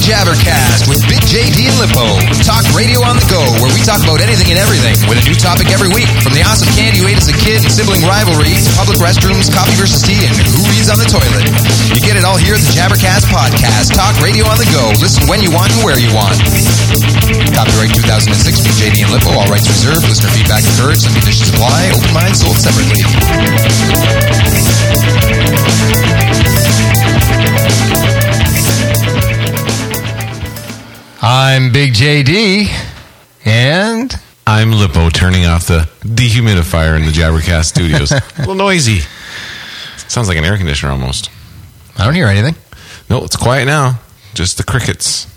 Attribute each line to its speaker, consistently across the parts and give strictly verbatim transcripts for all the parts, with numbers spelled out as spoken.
Speaker 1: Jabbercast with Big J D and Lippo. Talk radio on the go, where we talk about anything and everything with a new topic every week. From the awesome candy you ate as a kid and sibling rivalries, public restrooms, coffee versus tea, and who reads on the toilet. You get it all here at the Jabbercast Podcast. Talk radio on the go. Listen when you want and where you want. Copyright two thousand six, Big J D and Lippo. All rights reserved. Listener feedback encouraged. Some conditions apply. Open mind sold separately. I'm Big J D, and
Speaker 2: I'm Lippo, turning off the dehumidifier in the Jabbercast studios. A little noisy. Sounds like an air conditioner almost.
Speaker 1: I don't hear anything.
Speaker 2: No, it's quiet now. Just the crickets.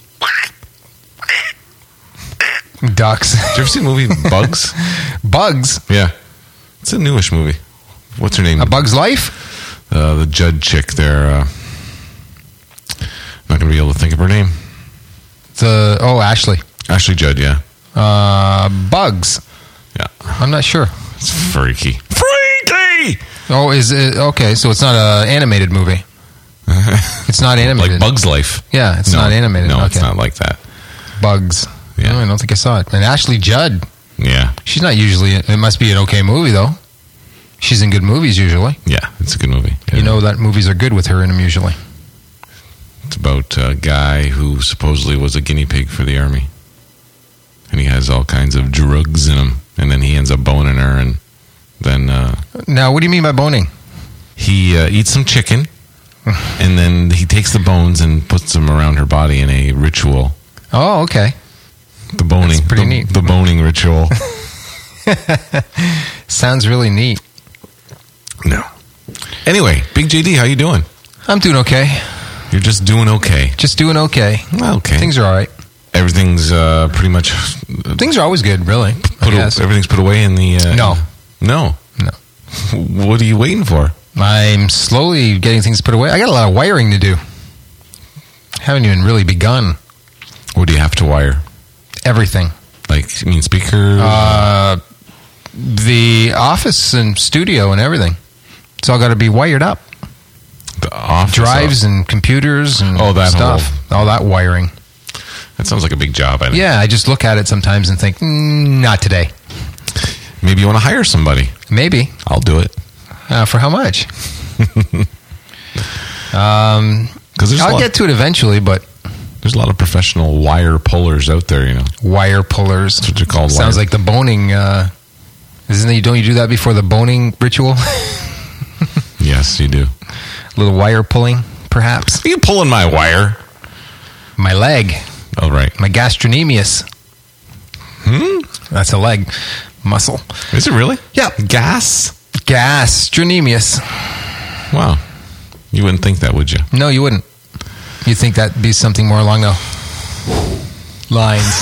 Speaker 1: Ducks.
Speaker 2: Did you ever see the movie Bugs?
Speaker 1: Bugs?
Speaker 2: Yeah. It's a newish movie. What's her name?
Speaker 1: A Bug's Life?
Speaker 2: Uh, the Judd chick there. Uh, not going to be able to think of her name.
Speaker 1: The Oh, Ashley.
Speaker 2: Ashley Judd, yeah.
Speaker 1: Uh, Bugs.
Speaker 2: Yeah.
Speaker 1: I'm not sure.
Speaker 2: It's freaky. Freaky!
Speaker 1: Oh, is it? Okay, so it's not an animated movie. It's not animated.
Speaker 2: Like Bug's Life.
Speaker 1: Yeah, it's
Speaker 2: no,
Speaker 1: not animated.
Speaker 2: No,
Speaker 1: okay.
Speaker 2: It's not like that.
Speaker 1: Bugs.
Speaker 2: Yeah.
Speaker 1: No, I don't think I saw it. And Ashley Judd.
Speaker 2: Yeah.
Speaker 1: She's not usually... It must be an okay movie, though. She's in good movies, usually.
Speaker 2: Yeah, it's a good movie.
Speaker 1: You
Speaker 2: yeah.
Speaker 1: know that movies are good with her in them, usually.
Speaker 2: It's about a guy who supposedly was a guinea pig for the army. And he has all kinds of drugs in him. And then he ends up boning her. And then... Uh,
Speaker 1: now, what do you mean by boning?
Speaker 2: He uh, eats some chicken. And then he takes the bones and puts them around her body in a ritual.
Speaker 1: Oh, okay.
Speaker 2: The boning.
Speaker 1: That's pretty
Speaker 2: the,
Speaker 1: neat.
Speaker 2: The boning ritual.
Speaker 1: Sounds really neat.
Speaker 2: No. Anyway, Big J D, how you doing?
Speaker 1: I'm doing okay.
Speaker 2: You're just doing okay.
Speaker 1: Just doing okay.
Speaker 2: Okay.
Speaker 1: Things are all right.
Speaker 2: Everything's uh, pretty much...
Speaker 1: Things are always good, really.
Speaker 2: Put a, everything's put away in the... Uh,
Speaker 1: no.
Speaker 2: No?
Speaker 1: No.
Speaker 2: What are you waiting for?
Speaker 1: I'm slowly getting things put away. I got a lot of wiring to do. Haven't even really begun.
Speaker 2: What do you have to wire?
Speaker 1: Everything.
Speaker 2: Like, you mean speakers?
Speaker 1: Uh, the office and studio and everything. It's all got to be wired up.
Speaker 2: The office
Speaker 1: Drives and computers and
Speaker 2: oh, that
Speaker 1: stuff.
Speaker 2: Whole,
Speaker 1: all that wiring.
Speaker 2: That sounds like a big job. I think.
Speaker 1: Yeah, I just look at it sometimes and think, mm, not today.
Speaker 2: Maybe you want to hire somebody.
Speaker 1: Maybe.
Speaker 2: I'll do it.
Speaker 1: Uh, for how much? um, I'll get to it eventually, but...
Speaker 2: There's a lot of professional wire pullers out there, you know.
Speaker 1: Wire pullers.
Speaker 2: That's what they're called.
Speaker 1: Sounds
Speaker 2: wire.
Speaker 1: like the boning. Uh, isn't it? Don't you do that before the boning ritual?
Speaker 2: Yes, you do.
Speaker 1: A little wire pulling, perhaps.
Speaker 2: Are you pulling my wire?
Speaker 1: My leg.
Speaker 2: Oh, right.
Speaker 1: My gastrocnemius.
Speaker 2: Hmm?
Speaker 1: That's a leg muscle.
Speaker 2: Is it really?
Speaker 1: Yeah.
Speaker 2: Gas?
Speaker 1: Gastrocnemius.
Speaker 2: Wow. You wouldn't think that, would you?
Speaker 1: No, you wouldn't. You'd think that'd be something more along the lines.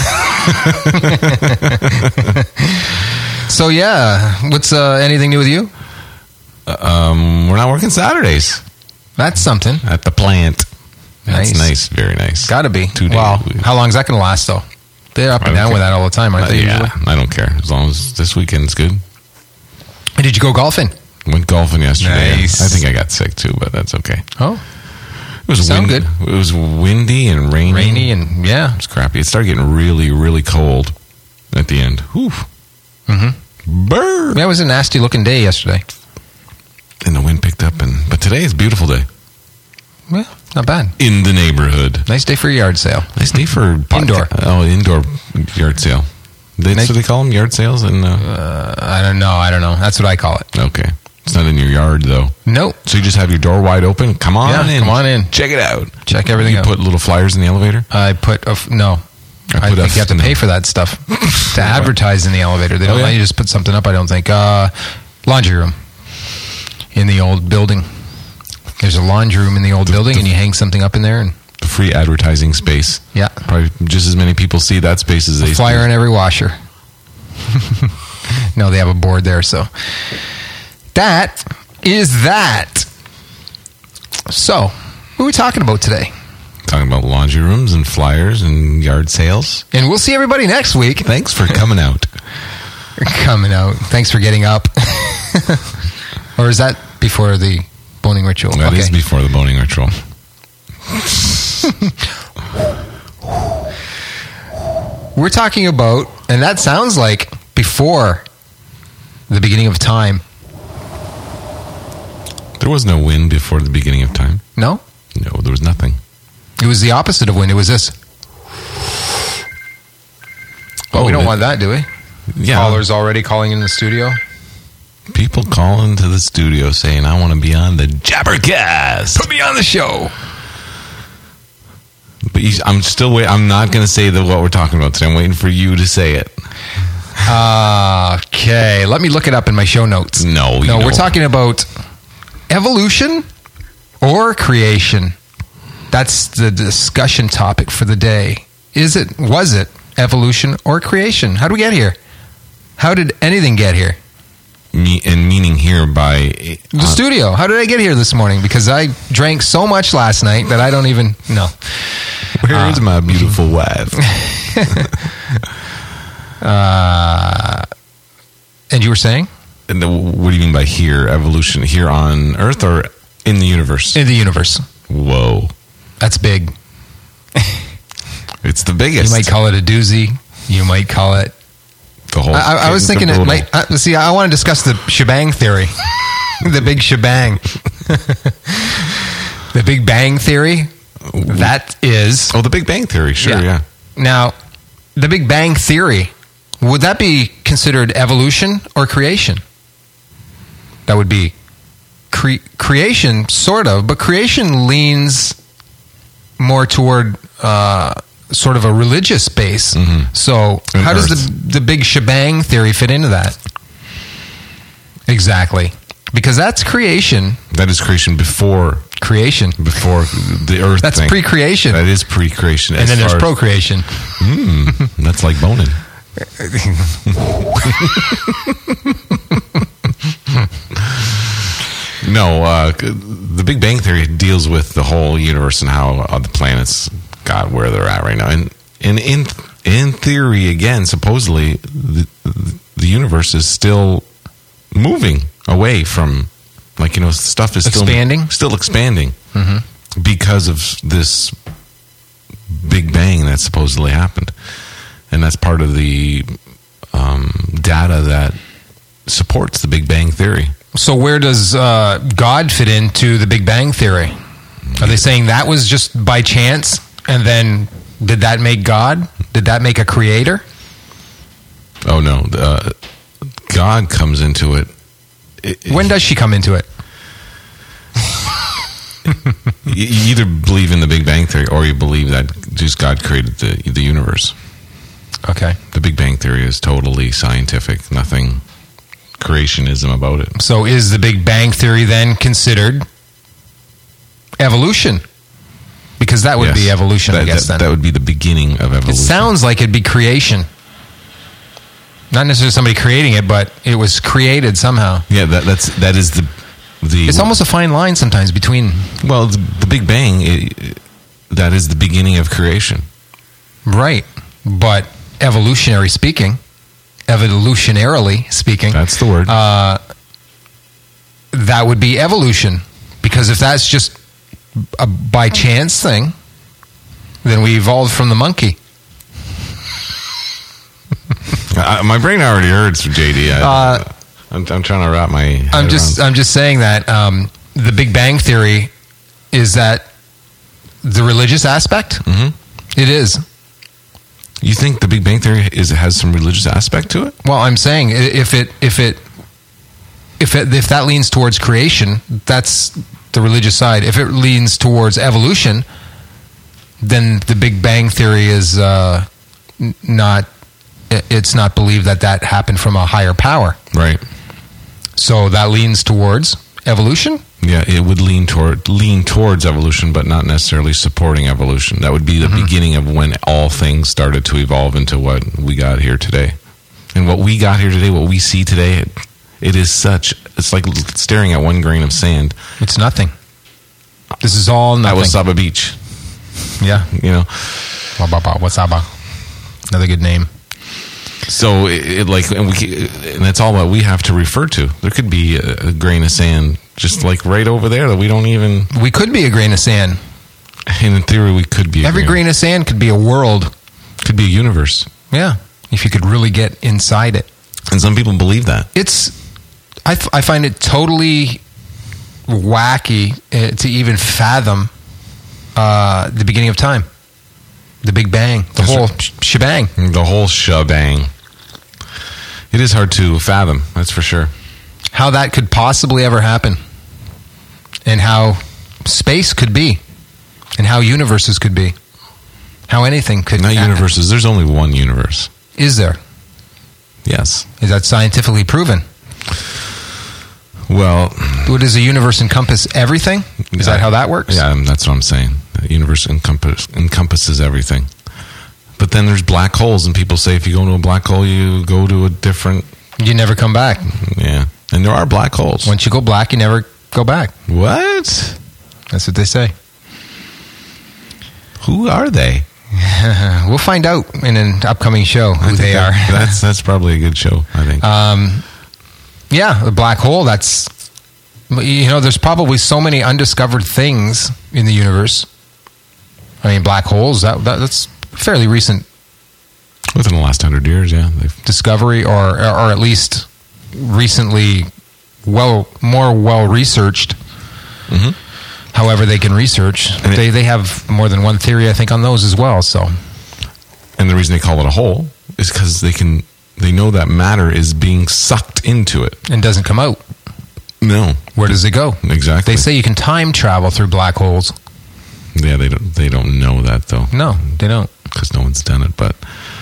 Speaker 1: So, yeah. What's uh, anything new with you?
Speaker 2: Uh, um, we're not working Saturdays.
Speaker 1: That's something.
Speaker 2: At the plant. That's
Speaker 1: Nice.
Speaker 2: nice. Very nice.
Speaker 1: Gotta be.
Speaker 2: Two days.
Speaker 1: Wow. How long is that going to last, though? They're up and down
Speaker 2: care.
Speaker 1: with that all the time, aren't
Speaker 2: Uh,
Speaker 1: they?
Speaker 2: yeah,
Speaker 1: Usually?
Speaker 2: I don't care. As long as this weekend's good.
Speaker 1: Did you go golfing?
Speaker 2: Went golfing yesterday.
Speaker 1: Nice.
Speaker 2: I think I got sick too, but that's okay.
Speaker 1: Oh.
Speaker 2: It was
Speaker 1: Sound
Speaker 2: wind,
Speaker 1: good.
Speaker 2: It was windy and rainy.
Speaker 1: Rainy and, yeah.
Speaker 2: It was crappy. It started getting really, really cold at the end. Whew.
Speaker 1: Mm-hmm.
Speaker 2: Burr.
Speaker 1: Yeah, it was a nasty looking day yesterday.
Speaker 2: And the wind picked up. and But today is a beautiful day.
Speaker 1: Well, not bad.
Speaker 2: In the neighborhood.
Speaker 1: Nice day for a yard sale.
Speaker 2: Nice day for...
Speaker 1: Indoor.
Speaker 2: Podca- oh, indoor yard sale. That's
Speaker 1: Make-
Speaker 2: what they call them? Yard sales? And uh,
Speaker 1: Uh, I don't know. I don't know. That's what I call it.
Speaker 2: okay. It's not in your yard, though.
Speaker 1: Nope.
Speaker 2: So you just have your door wide open? Come on
Speaker 1: Yeah,
Speaker 2: in.
Speaker 1: come on in.
Speaker 2: Check it out.
Speaker 1: Check everything
Speaker 2: you
Speaker 1: out.
Speaker 2: put little flyers in the elevator?
Speaker 1: I put... A f- no.
Speaker 2: I
Speaker 1: I,
Speaker 2: put
Speaker 1: think
Speaker 2: a
Speaker 1: you have to
Speaker 2: f-
Speaker 1: pay
Speaker 2: no.
Speaker 1: for that stuff. To advertise in the elevator. They don't
Speaker 2: Oh, yeah?
Speaker 1: let you just put something up, I don't think. Uh, laundry room. In the old building. There's a laundry room in the old
Speaker 2: The-
Speaker 1: building,
Speaker 2: the-
Speaker 1: and you hang something up in there. And
Speaker 2: The free advertising space.
Speaker 1: yeah.
Speaker 2: Probably just as many people see that space as they
Speaker 1: A flyer
Speaker 2: see.
Speaker 1: in every washer. No, they have a board there, so. That is that. So, what are we talking about today?
Speaker 2: Talking about laundry rooms and flyers and yard sales.
Speaker 1: And we'll see everybody next week.
Speaker 2: Thanks for coming out.
Speaker 1: Coming out. Thanks for getting up. Or is that before the boning ritual?
Speaker 2: That
Speaker 1: okay.
Speaker 2: is before the boning ritual.
Speaker 3: We're talking about, and that sounds like before the beginning of time.
Speaker 2: There was no wind before the beginning of time.
Speaker 3: No?
Speaker 2: No, there was nothing.
Speaker 3: It was the opposite of wind. It was this. Oh,
Speaker 2: Oh,
Speaker 3: we don't
Speaker 2: the-
Speaker 3: want that, do we?
Speaker 2: Yeah.
Speaker 3: Callers already calling in the studio.
Speaker 2: People call into the studio saying, I want to be on the Jabbercast.
Speaker 3: Put me on the show.
Speaker 2: But you, I'm still waiting. I'm not going to say the, what we're talking about today. I'm waiting for you to say it.
Speaker 3: Uh, okay, let me look it up in my show notes.
Speaker 2: No, you
Speaker 3: no, we're
Speaker 2: don't.
Speaker 3: talking about evolution or creation. That's the discussion topic for the day. Is it, was it evolution or creation? How did we get here? How did anything get here?
Speaker 2: Me, and meaning here by...
Speaker 3: The
Speaker 2: uh,
Speaker 3: studio. How did I get here this morning? Because I drank so much last night that I don't even know.
Speaker 2: Where is my beautiful wife?
Speaker 3: Uh, and you were saying?
Speaker 2: And the, what do you mean by here? Evolution here on Earth or in the universe?
Speaker 3: In the universe.
Speaker 2: Whoa.
Speaker 3: That's big.
Speaker 2: It's the biggest.
Speaker 3: You might call it a doozy. You might call it...
Speaker 2: the whole.
Speaker 3: I, I, I was
Speaker 2: the
Speaker 3: thinking it
Speaker 2: brutal.
Speaker 3: might... Uh, see, I want to discuss the shebang theory. The big shebang. The Big Bang Theory. That is...
Speaker 2: Oh, the Big Bang Theory. Sure, yeah.
Speaker 3: Yeah. Now, the Big Bang Theory, would that be considered evolution or creation? That would be cre- creation, sort of, but creation leans more toward uh, sort of a religious base.
Speaker 2: Mhm.
Speaker 3: So,
Speaker 2: And
Speaker 3: how does
Speaker 2: Earth.
Speaker 3: the the Big Shebang Theory fit into that? Exactly, because that's creation.
Speaker 2: That is creation before
Speaker 3: Creation.
Speaker 2: before the Earth.
Speaker 3: That's
Speaker 2: thing.
Speaker 3: pre-creation.
Speaker 2: That is pre-creation.
Speaker 3: And
Speaker 2: as
Speaker 3: then there's
Speaker 2: far as-
Speaker 3: procreation.
Speaker 2: Mm, that's like boning. No, uh, the Big Bang Theory deals with the whole universe and how uh, the planets got where they're at right now. And, and in in theory, again, supposedly, the, the universe is still moving away from, like, you know, stuff is
Speaker 3: Expanding?
Speaker 2: still still expanding
Speaker 3: Mm-hmm.
Speaker 2: because of this Big Bang that supposedly happened. And that's part of the um, data that supports the Big Bang Theory.
Speaker 3: So where does uh, God fit into the Big Bang Theory? Are they saying that was just by chance, and then did that make God? Did that make a creator?
Speaker 2: Oh, no. Uh, God comes into it. It-
Speaker 3: When does she come into it?
Speaker 2: You you either believe in the Big Bang Theory or you believe that just God created the, the universe.
Speaker 3: Okay.
Speaker 2: The Big Bang Theory is totally scientific. Nothing creationism about it.
Speaker 3: So is the Big Bang Theory then considered evolution? Because that would
Speaker 2: Yes.
Speaker 3: be evolution,
Speaker 2: that,
Speaker 3: I guess,
Speaker 2: that,
Speaker 3: then.
Speaker 2: that would be the beginning of evolution.
Speaker 3: It sounds like it'd be creation. Not necessarily somebody creating it, but it was created somehow.
Speaker 2: Yeah, that, that's that is the the.
Speaker 3: It's almost a fine line sometimes between...
Speaker 2: well, the, the Big Bang. It, that is the beginning of creation.
Speaker 3: Right. But evolutionary speaking, evolutionarily speaking...
Speaker 2: That's the word.
Speaker 3: Uh, that would be evolution. Because if that's just a by chance thing, then we evolved from the monkey.
Speaker 2: I, my brain already hurts, J D. I,
Speaker 3: Uh,
Speaker 2: I'm, I'm trying to wrap my head
Speaker 3: I'm just
Speaker 2: around.
Speaker 3: I'm just saying that um, the Big Bang Theory is that the religious aspect.
Speaker 2: Mhm.
Speaker 3: It is.
Speaker 2: You think the Big Bang Theory is has some religious aspect to it?
Speaker 3: Well, I'm saying i- if it if it if it, if that leans towards creation, that's the religious side. If it leans towards evolution, then the Big Bang Theory is uh, n- not. i- It's not believed that that happened from a higher power.
Speaker 2: Right.
Speaker 3: So that leans towards evolution.
Speaker 2: Yeah, it would lean toward lean towards evolution, but not necessarily supporting evolution. That would be the
Speaker 3: Mm-hmm.
Speaker 2: beginning of when all things started to evolve into what we got here today. And what we got here today, what we see today, it, it is such. It's like staring at one grain of sand
Speaker 3: It's nothing. This is all
Speaker 2: at
Speaker 3: nothing.
Speaker 2: Wasaba Beach.
Speaker 3: Yeah.
Speaker 2: You know,
Speaker 3: Wasaba. Another good name.
Speaker 2: so it, it like, and we, and that's all that we have to refer to. There could be a, a grain of sand just like right over there that we don't even.
Speaker 3: We could be a grain of sand.
Speaker 2: And in theory, we could be. A
Speaker 3: Every grain of sand could be a world.
Speaker 2: could be a universe.
Speaker 3: Yeah. If you could really get inside it.
Speaker 2: And some people believe that.
Speaker 3: It's, I, f- I find it totally wacky uh, to even fathom uh, the beginning of time. The Big Bang. The
Speaker 2: That's
Speaker 3: whole
Speaker 2: right.
Speaker 3: sh- shebang.
Speaker 2: The whole shebang. It is hard to fathom, that's for sure.
Speaker 3: How that could possibly ever happen. And how space could be. And how universes could be. How anything could
Speaker 2: Not
Speaker 3: happen.
Speaker 2: universes. There's only one universe.
Speaker 3: Is there?
Speaker 2: Yes.
Speaker 3: Is that scientifically proven?
Speaker 2: Well,
Speaker 3: What, does the universe encompass everything? Is that how that works?
Speaker 2: Yeah, that's what I'm saying. The universe encompass, encompasses everything. But then there's black holes, and people say if you go into a black hole, you go to a different...
Speaker 3: You never come back.
Speaker 2: Yeah. And there are black holes.
Speaker 3: Once you go black, you never go back.
Speaker 2: What?
Speaker 3: That's what they say.
Speaker 2: Who are they?
Speaker 3: We'll find out in an upcoming show
Speaker 2: I
Speaker 3: who
Speaker 2: think
Speaker 3: they
Speaker 2: that-
Speaker 3: are.
Speaker 2: That's that's probably a good show, I think.
Speaker 3: Um, yeah, the black hole, that's... You know, there's probably so many undiscovered things in the universe. I mean, black holes, that, that that's fairly recent
Speaker 2: Within the last hundred years, yeah. They've,
Speaker 3: discovery, or or at least recently well more well researched.
Speaker 2: Mhm.
Speaker 3: However, they can research.
Speaker 2: And it-
Speaker 3: they they have more than one theory, I think, on those as well. So
Speaker 2: and the reason they call it a hole is because they can they know that matter is being sucked into it.
Speaker 3: and doesn't come out.
Speaker 2: No,
Speaker 3: Where does it go?
Speaker 2: exactly.
Speaker 3: They say you can time travel through black holes.
Speaker 2: yeah, they don't they don't know that though.
Speaker 3: No, they don't.
Speaker 2: Because no one's done it. But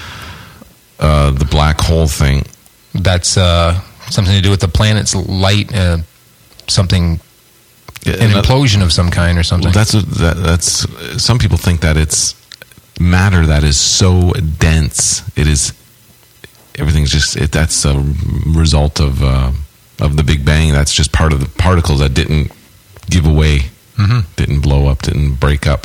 Speaker 2: uh, the black hole thing,
Speaker 3: That's uh, something to do with the planet's light, uh, something, an implosion of some kind or something.
Speaker 2: that's that, that's some people think that it's matter that is so dense. It is everything's just it, that's a result of uh, of the Big Bang. That's just part of the particles that didn't give away,
Speaker 3: Mhm.
Speaker 2: didn't blow up, didn't break up.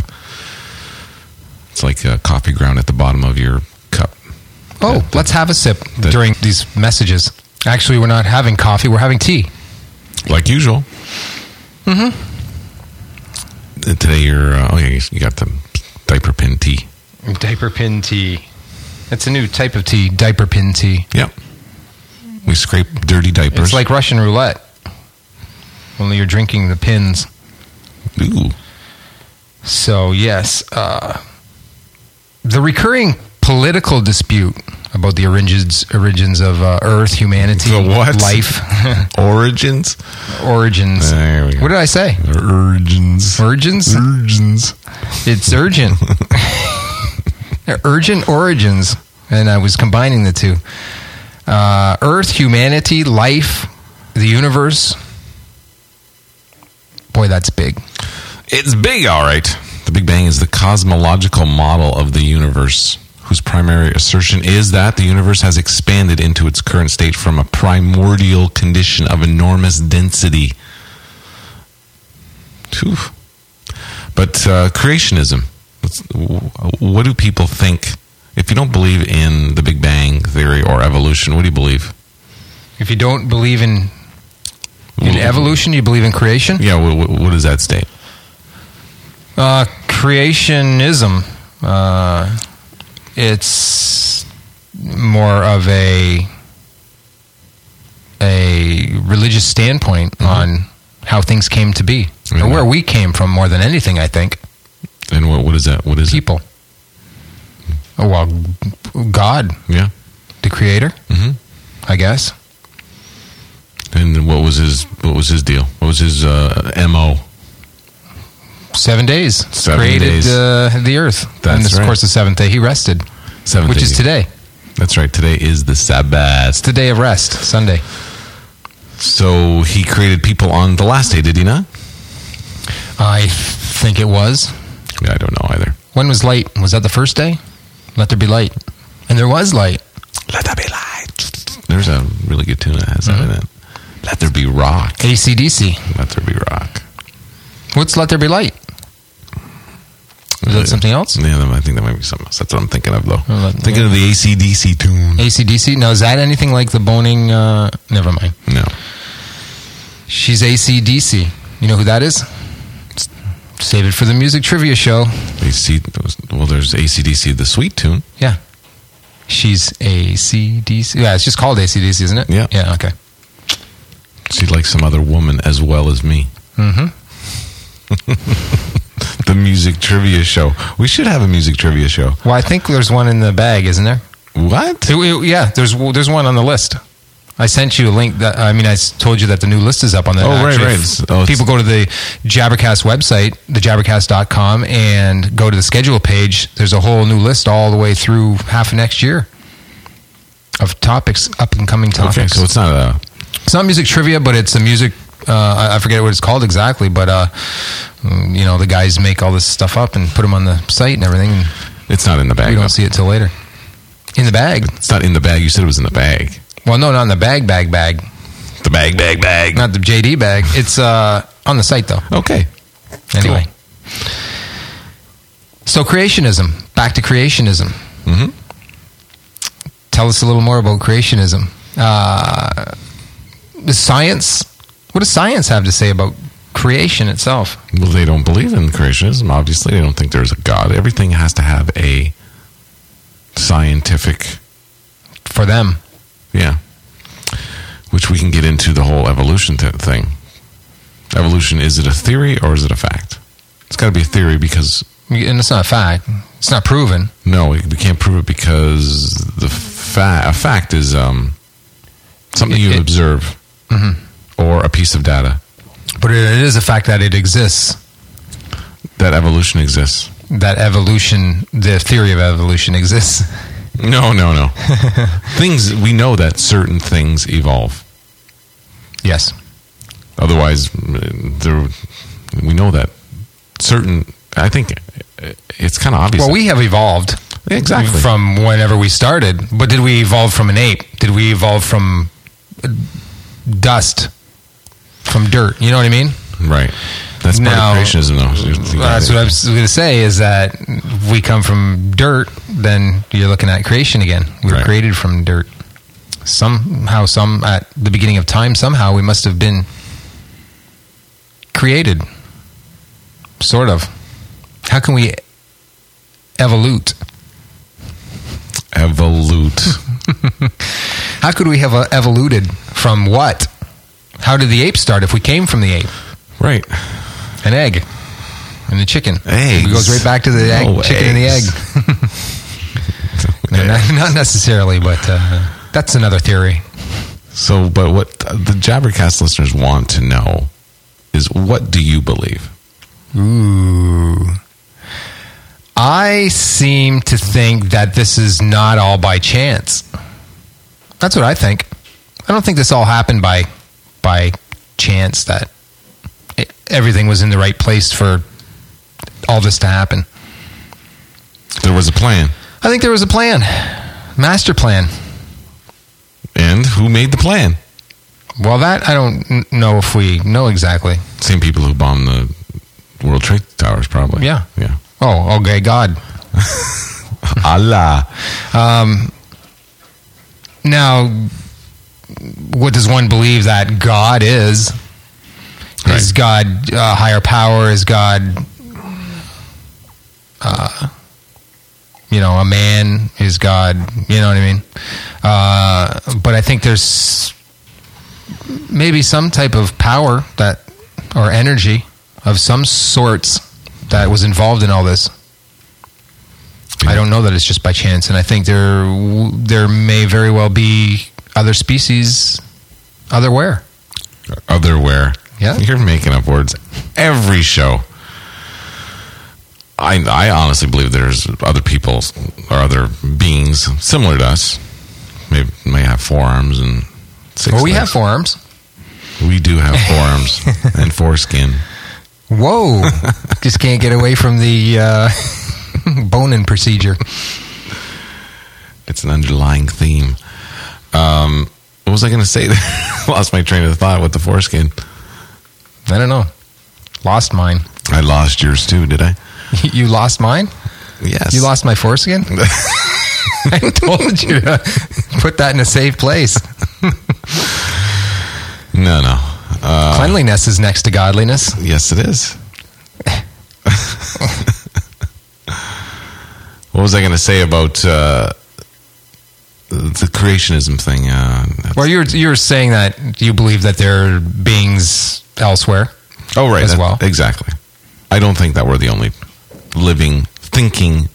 Speaker 2: It's like a coffee ground at the bottom of your cup.
Speaker 3: Oh,
Speaker 2: That-
Speaker 3: let's have a sip
Speaker 2: that-
Speaker 3: during these messages. Actually, we're not having coffee, we're having tea.
Speaker 2: Like usual. Mm-hmm. Today you're, uh, oh yeah, you you got the diaper pin tea.
Speaker 3: Diaper pin tea. It's a new type of tea, diaper pin tea.
Speaker 2: Yep. We scrape dirty diapers.
Speaker 3: It's like Russian roulette. Only you're drinking the pins.
Speaker 2: Ooh.
Speaker 3: So, yes. Uh, the recurring political dispute about the origins origins of uh, Earth, humanity,
Speaker 2: The what?
Speaker 3: life,
Speaker 2: Origins?
Speaker 3: origins.
Speaker 2: There we go.
Speaker 3: What did I say?
Speaker 2: Urgins.
Speaker 3: Urgins?
Speaker 2: Urgins.
Speaker 3: It's urgent. Urgent origins. And I was combining the two. Uh, Earth, humanity, life, the universe. Boy, that's big.
Speaker 2: It's big, all right. The Big Bang is the cosmological model of the universe, whose primary assertion is that the universe has expanded into its current state from a primordial condition of enormous density. Phew. But uh, creationism, what's- what do people think? If you don't believe in the Big Bang theory or evolution, what do you believe?
Speaker 3: If you don't believe in in evolution, you believe in creation?
Speaker 2: Yeah, what, what does that state?
Speaker 3: Uh, creationism. Uh, it's more of a a religious standpoint on how things came to be, or where we came from, more than anything. I think
Speaker 2: And what, what is that? What is
Speaker 3: people. Oh well, God,
Speaker 2: it? Yeah.
Speaker 3: the Creator,
Speaker 2: Mm-hmm.
Speaker 3: I guess.
Speaker 2: And what was his what was his deal? What was his uh, M O?
Speaker 3: Seven days
Speaker 2: Seven
Speaker 3: created
Speaker 2: days.
Speaker 3: Uh, the earth,
Speaker 2: That's
Speaker 3: and this,
Speaker 2: right.
Speaker 3: of course, the seventh day he rested,
Speaker 2: Seventh
Speaker 3: which
Speaker 2: day.
Speaker 3: is today.
Speaker 2: That's right. Today is the Sabbath.
Speaker 3: It's the day of rest, Sunday.
Speaker 2: So he created people on the last day, did he not?
Speaker 3: I think it was.
Speaker 2: Yeah, I don't know either.
Speaker 3: When was light? Was that the first day? Let there be light. And there was light.
Speaker 2: Let there be light. There's a really good tune that has that in it. Let there be rock.
Speaker 3: A C D C.
Speaker 2: Let there be rock.
Speaker 3: What's Let There Be Light? Is that something else?
Speaker 2: Yeah, I think that might be something else. That's what I'm thinking of, though.
Speaker 3: Oh, let-
Speaker 2: thinking of the A C D C tune.
Speaker 3: A C D C? No, is that anything like the Boning? Uh, never mind.
Speaker 2: No.
Speaker 3: She's A C D C. You know who that is? Save it for the music trivia show.
Speaker 2: A C, well, there's A C D C, the sweet tune.
Speaker 3: Yeah. She's A C D C. Yeah, it's just called A C D C, isn't it?
Speaker 2: Yeah.
Speaker 3: Yeah, okay.
Speaker 2: She likes some other woman as well as me.
Speaker 3: Mm-hmm.
Speaker 2: The music trivia show. We should have a music trivia show.
Speaker 3: Well, I think there's one in the bag, isn't there?
Speaker 2: What?
Speaker 3: It- it- yeah, there's there's one on the list. I sent you a link. That I mean, I s- told you that the new list is up on the.
Speaker 2: Oh, right,
Speaker 3: actually,
Speaker 2: right.
Speaker 3: if
Speaker 2: Oh, it's-
Speaker 3: people go to the Jabbercast website, the jabbercast dot com, and go to the schedule page. There's a whole new list all the way through half of next year of topics, up and coming topics.
Speaker 2: Okay, so it's not a.
Speaker 3: It's not music trivia, but it's a music. Uh, I I forget what it's called exactly, but uh, mm, you know, the guys make all this stuff up and put them on the site and everything, and
Speaker 2: It's not in the bag.
Speaker 3: we
Speaker 2: though.
Speaker 3: don't see it till later. In the bag.
Speaker 2: It's not in the bag. You said it was in the bag.
Speaker 3: Well, no, not in the bag, bag, bag.
Speaker 2: The bag, bag, bag.
Speaker 3: Not the J D bag. It's uh, on the site, though.
Speaker 2: Okay.
Speaker 3: Anyway. So, creationism. Back to creationism.
Speaker 2: Mm-hmm.
Speaker 3: Tell us a little more about creationism. Uh, the science. What does science have to say about creation itself?
Speaker 2: Well, they don't believe in creationism. Obviously, they don't think there's a God. Everything has to have a scientific,
Speaker 3: For them.
Speaker 2: yeah. Which we can get into the whole evolution th- thing. Evolution, is it a theory or is it a fact? It's got to be a theory because
Speaker 3: And it's not a fact. It's not proven.
Speaker 2: no, we, we can't prove it because the fa- a fact is um, something
Speaker 3: It-
Speaker 2: you
Speaker 3: it-
Speaker 2: observe or a piece of data.
Speaker 3: But it is a fact that it exists.
Speaker 2: That evolution exists.
Speaker 3: That evolution, the theory of evolution exists.
Speaker 2: No, no, no. Things, we know that certain things evolve.
Speaker 3: Yes.
Speaker 2: Otherwise, uh, there, we know that certain. I think it's kind of obvious.
Speaker 3: Well, we have evolved.
Speaker 2: Exactly.
Speaker 3: From whenever we started. But did we evolve from an ape? Did we evolve from uh, dust? From dirt? You know what I mean?
Speaker 2: Right. That's part
Speaker 3: Now-
Speaker 2: of creationism, though. You- you
Speaker 3: That's
Speaker 2: gotta-
Speaker 3: what I was going to say is that if we come from dirt, then you're looking at creation again. We were
Speaker 2: Right.
Speaker 3: created from dirt. Somehow, some at the beginning of time, somehow we must have been created. Sort of. How can we evolute?
Speaker 2: Evolute.
Speaker 3: How could we have uh, evoluted from what? How did the ape start if we came from the ape?
Speaker 2: Right.
Speaker 3: An egg. And the chicken.
Speaker 2: Eggs.
Speaker 3: It goes right back to the egg,
Speaker 2: No
Speaker 3: chicken and the egg.
Speaker 2: eggs.
Speaker 3: No, not, not necessarily, but uh, that's another theory.
Speaker 2: So, but what the Jabbercast listeners want to know is, what do you believe?
Speaker 3: Ooh. I seem to think that this is not all by chance. That's what I think. I don't think this all happened by by chance, that it, everything was in the right place for all this to happen.
Speaker 2: There was a plan.
Speaker 3: I think there was a plan. Master plan.
Speaker 2: And who made the plan?
Speaker 3: Well, that I don't n- know if we know exactly.
Speaker 2: Same people who bombed the World Trade Towers, probably.
Speaker 3: Yeah.
Speaker 2: Yeah.
Speaker 3: Oh, okay, God.
Speaker 2: Allah.
Speaker 3: Um, now, what does one believe that God is?
Speaker 2: Right.
Speaker 3: Is God uh, higher power? Is God, uh, you know, a man? Is God, you know what I mean? Uh, but I think there's maybe some type of power that, or energy of some sorts that was involved in all this. I don't know that it's just by chance, and I think there there may very well be other species otherwhere.
Speaker 2: Otherwhere.
Speaker 3: Yeah.
Speaker 2: You're making up words every show. I I honestly believe there's other people or other beings similar to us. Maybe may have forearms and six
Speaker 3: Well, we
Speaker 2: legs.
Speaker 3: have forearms.
Speaker 2: We do have forearms and foreskin.
Speaker 3: Whoa! Just can't get away from the uh, boning procedure.
Speaker 2: It's an underlying theme. Um, what was I going to say there? Lost my train of thought with the foreskin.
Speaker 3: I don't know. Lost mine.
Speaker 2: I lost yours too, did I?
Speaker 3: You lost mine?
Speaker 2: Yes.
Speaker 3: You lost my foreskin? I told you to put that in a safe place.
Speaker 2: No, no. Uh,
Speaker 3: Cleanliness is next to godliness.
Speaker 2: yes, it is. What was I going to say about uh, the creationism thing. Uh, that's-
Speaker 3: Well, you're you're saying that you believe that there are beings elsewhere.
Speaker 2: oh, right.
Speaker 3: as
Speaker 2: that-
Speaker 3: well.
Speaker 2: Exactly. I don't think that we're the only living, thinking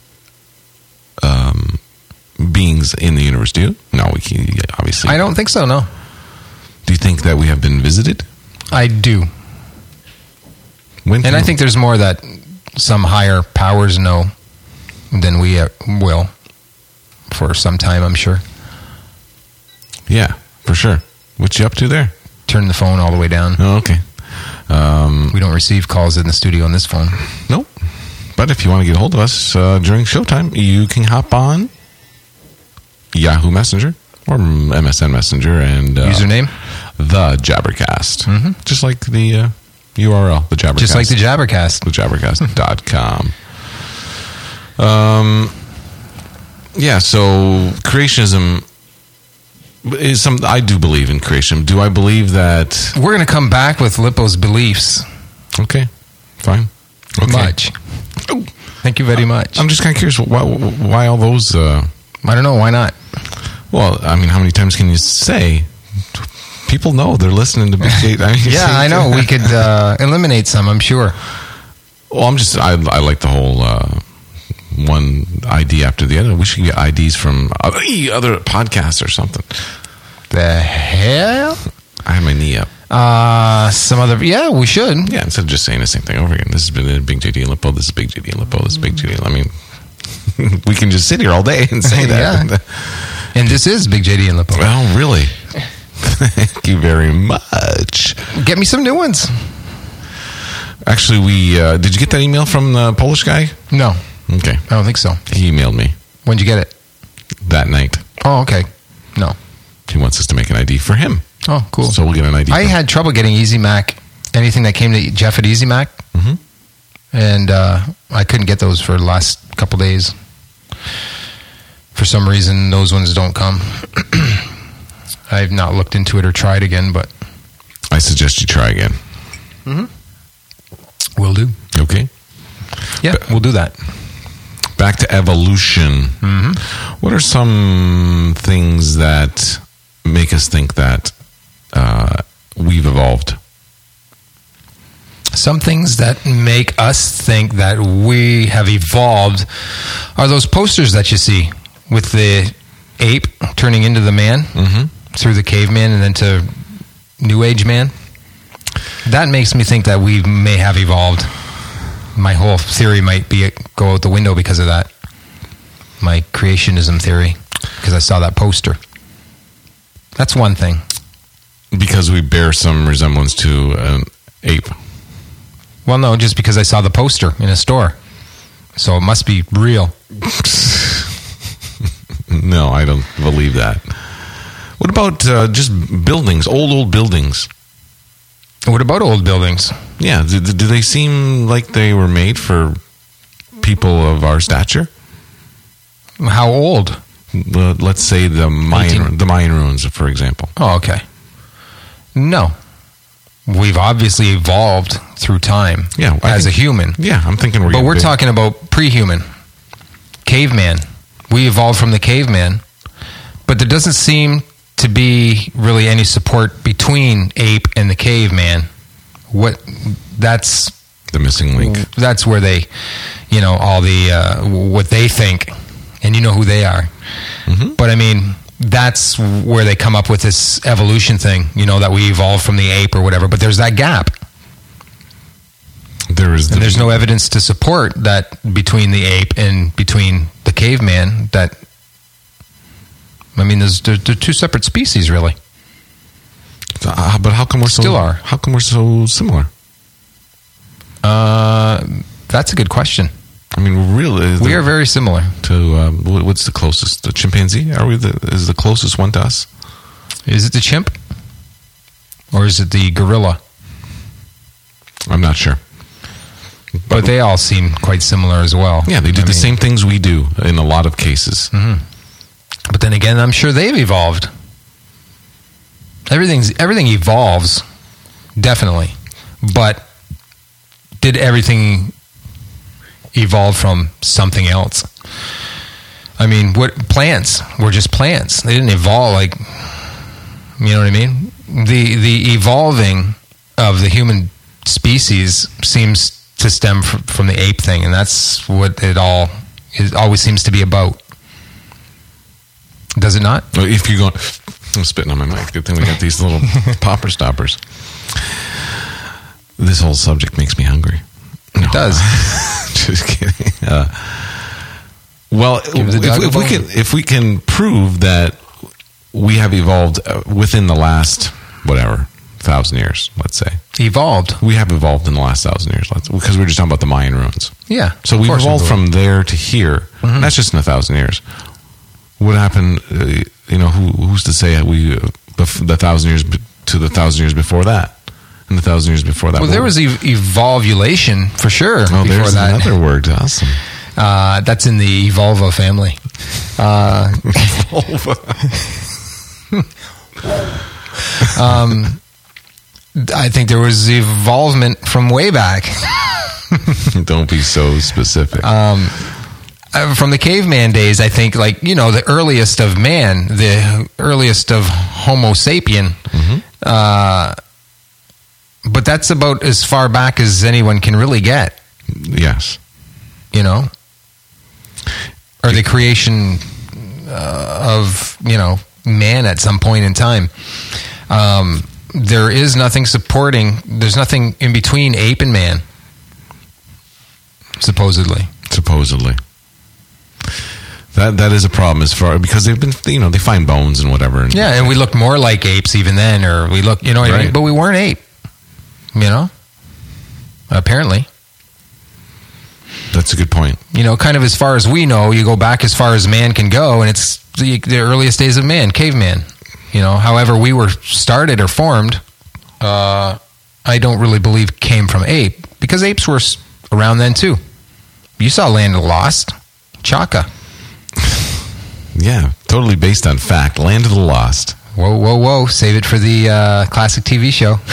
Speaker 2: um, beings in the universe. Do you? No, we can, obviously.
Speaker 3: I don't think so. No,
Speaker 2: Do you think that we have been visited?
Speaker 3: I do,
Speaker 2: When
Speaker 3: and I think there's more that some higher powers know than we uh, will for some time. I'm sure.
Speaker 2: Yeah, for sure. What you up to there?
Speaker 3: Turn the phone all the way down.
Speaker 2: Oh, okay. Um,
Speaker 3: We don't receive calls in the studio on this phone.
Speaker 2: Nope. But if you want to get a hold of us uh, during showtime, you can hop on Yahoo Messenger or M S N Messenger and uh,
Speaker 3: Username?
Speaker 2: the Jabbercast,
Speaker 3: Mhm.
Speaker 2: just like the uh, U R L, the Jabbercast,
Speaker 3: Just like the Jabbercast.
Speaker 2: the Jabbercast dot com. Um, yeah. So creationism is some. I do believe in creation. Do I believe that?
Speaker 3: We're going to come back with Lippo's beliefs.
Speaker 2: Okay, fine. Okay.
Speaker 3: Much. Thank you very much.
Speaker 2: I'm just kind of curious why, why all those. Uh,
Speaker 3: I don't know. Why not?
Speaker 2: well, I mean, how many times can you say? People know they're listening to Big J. I mean,
Speaker 3: Yeah, I know. We could uh, eliminate some, I'm sure.
Speaker 2: Well, I'm just. I, I like the whole uh, one I D after the other. We should get I Ds from other, other podcasts or something.
Speaker 3: The hell?
Speaker 2: I have my knee up.
Speaker 3: Uh, some other. Yeah, we should.
Speaker 2: Yeah, instead of just saying the same thing over again. This has been a Big J D and Lippo. This is Big J D and Lippo. This is Big J D. I mean, we can just sit here all day and say that.
Speaker 3: Yeah. And this is Big J D and Lippo.
Speaker 2: Well, really. Thank you very much.
Speaker 3: Get me some new ones.
Speaker 2: Actually, we uh, did you get that email from the Polish guy?
Speaker 3: No,
Speaker 2: Okay,
Speaker 3: I don't think so.
Speaker 2: he emailed me
Speaker 3: When'd you get it?
Speaker 2: that night.
Speaker 3: Oh, okay. No.
Speaker 2: He wants us to make an I D for him.
Speaker 3: Oh, cool.
Speaker 2: So we'll get an I D.
Speaker 3: I
Speaker 2: for
Speaker 3: had trouble getting Easy Mac. Anything that came to Jeff at Easy Mac.
Speaker 2: Mhm.
Speaker 3: And uh, I couldn't get those for the last couple days. For some reason, those ones don't come. I've not looked into it or tried again, but
Speaker 2: I suggest you try again.
Speaker 3: we'll do.
Speaker 2: Okay.
Speaker 3: Yeah, we'll do that.
Speaker 2: Back to evolution. What are some things that make us think that uh, we've evolved?
Speaker 3: Some things that make us think that we have evolved are those posters that you see with the ape turning into the man
Speaker 2: Mm-hmm.
Speaker 3: through the caveman and then to New Age man. That makes me think that we may have evolved. My whole theory might be go out the window because of that. My creationism theory, because I saw that poster. That's one thing.
Speaker 2: Because we bear some resemblance to an ape.
Speaker 3: Well, no, just because I saw the poster in a store. So it must be real.
Speaker 2: No, I don't believe that. What about uh, just buildings, old, old buildings?
Speaker 3: What about old buildings?
Speaker 2: Yeah, do, do they seem like they were made for people of our stature?
Speaker 3: How old?
Speaker 2: Uh, let's say the Mayan,
Speaker 3: eighteen
Speaker 2: the Mayan ruins, for example.
Speaker 3: Oh, okay. No. We've obviously evolved through time
Speaker 2: Yeah, I
Speaker 3: as
Speaker 2: think-
Speaker 3: a human.
Speaker 2: Yeah, I'm thinking we're.
Speaker 3: But
Speaker 2: getting
Speaker 3: we're
Speaker 2: big.
Speaker 3: talking about pre-human. Caveman. We evolved from the caveman. But there doesn't seem to be really any support between ape and the caveman. What that's
Speaker 2: the missing link.
Speaker 3: that's where they, you know, all the uh, what they think, and you know who they are.
Speaker 2: Mhm.
Speaker 3: But I mean, that's where they come up with this evolution thing, you know, that we evolved from the ape or whatever. But there's that gap,
Speaker 2: There is, the,
Speaker 3: and there's no evidence to support that between the ape and between the caveman. That I mean, there's they're, they're two separate species, really.
Speaker 2: Uh, but how come we're so?
Speaker 3: Still are.
Speaker 2: How come we're so similar?
Speaker 3: Uh, that's a good question.
Speaker 2: I mean, really,
Speaker 3: We are very similar.
Speaker 2: to um, wh- what's the closest? The chimpanzee? Are we the is the closest one to us?
Speaker 3: Is it the chimp, or is it the gorilla?
Speaker 2: I'm not sure.
Speaker 3: But they all seem quite similar as well.
Speaker 2: Yeah, they do
Speaker 3: I
Speaker 2: the
Speaker 3: mean,
Speaker 2: same things we do in a lot of cases.
Speaker 3: But then again, I'm sure they've evolved. Everything's everything evolves, definitely. But did everything evolve from something else? I mean, what plants were just plants. They didn't evolve like, you know what I mean? The the evolving of the human species seems to stem fr- from the ape thing, and that's what it all it always seems to be about. Does it not?
Speaker 2: Well, if you go, I'm spitting on my mic. Good thing we got these little popper stoppers. This whole subject makes me hungry.
Speaker 3: It
Speaker 2: No.
Speaker 3: does.
Speaker 2: Just kidding. Uh, well,
Speaker 3: Give the
Speaker 2: if,
Speaker 3: dog a
Speaker 2: if we
Speaker 3: bone.
Speaker 2: can, if we can prove that we have evolved uh, within the last whatever thousand years, let's say
Speaker 3: Evolved.
Speaker 2: we have evolved in the last thousand years, let's, because we were just talking about the Mayan ruins.
Speaker 3: Yeah.
Speaker 2: So
Speaker 3: of
Speaker 2: we've
Speaker 3: course
Speaker 2: evolved
Speaker 3: we
Speaker 2: from there to here.
Speaker 3: Mhm.
Speaker 2: That's just in a thousand years. What happened? Uh, you know, who, who's to say we uh, bef- the thousand years be- to the thousand years before that, and the thousand years before that?
Speaker 3: Well, there was ev- evolvulation for sure.
Speaker 2: Oh,
Speaker 3: before
Speaker 2: there's
Speaker 3: that.
Speaker 2: another word. Awesome.
Speaker 3: Uh, that's in the Evolvo family. Uh, um, I think there was evolvement from way back.
Speaker 2: Don't be so specific.
Speaker 3: Um, uh, from the caveman days, I think, like, you know, the earliest of man, the earliest of Homo sapien.
Speaker 2: Mm-hmm.
Speaker 3: Uh, but that's about as far back as anyone can really get,
Speaker 2: Yes.
Speaker 3: you know? Or the creation uh, of, you know, man at some point in time. Um, there is nothing supporting, there's nothing in between ape and man, supposedly.
Speaker 2: Supposedly. That that is a problem as far because they've been you know they find bones and whatever. And
Speaker 3: Yeah, and we look more like apes even then, or we look, you know what I mean?
Speaker 2: Right.
Speaker 3: But we weren't ape, you know? Apparently.
Speaker 2: That's a good point.
Speaker 3: You know, kind of as far as we know, you go back as far as man can go, and it's the, the earliest days of man, caveman. You know, however we were started or formed, uh, I don't really believe came from ape, because apes were s- around then too. You saw Land of the Lost, Chaka.
Speaker 2: Yeah, totally based on fact. Land of the Lost.
Speaker 3: Whoa, whoa, whoa! Save it for the uh, classic T V show.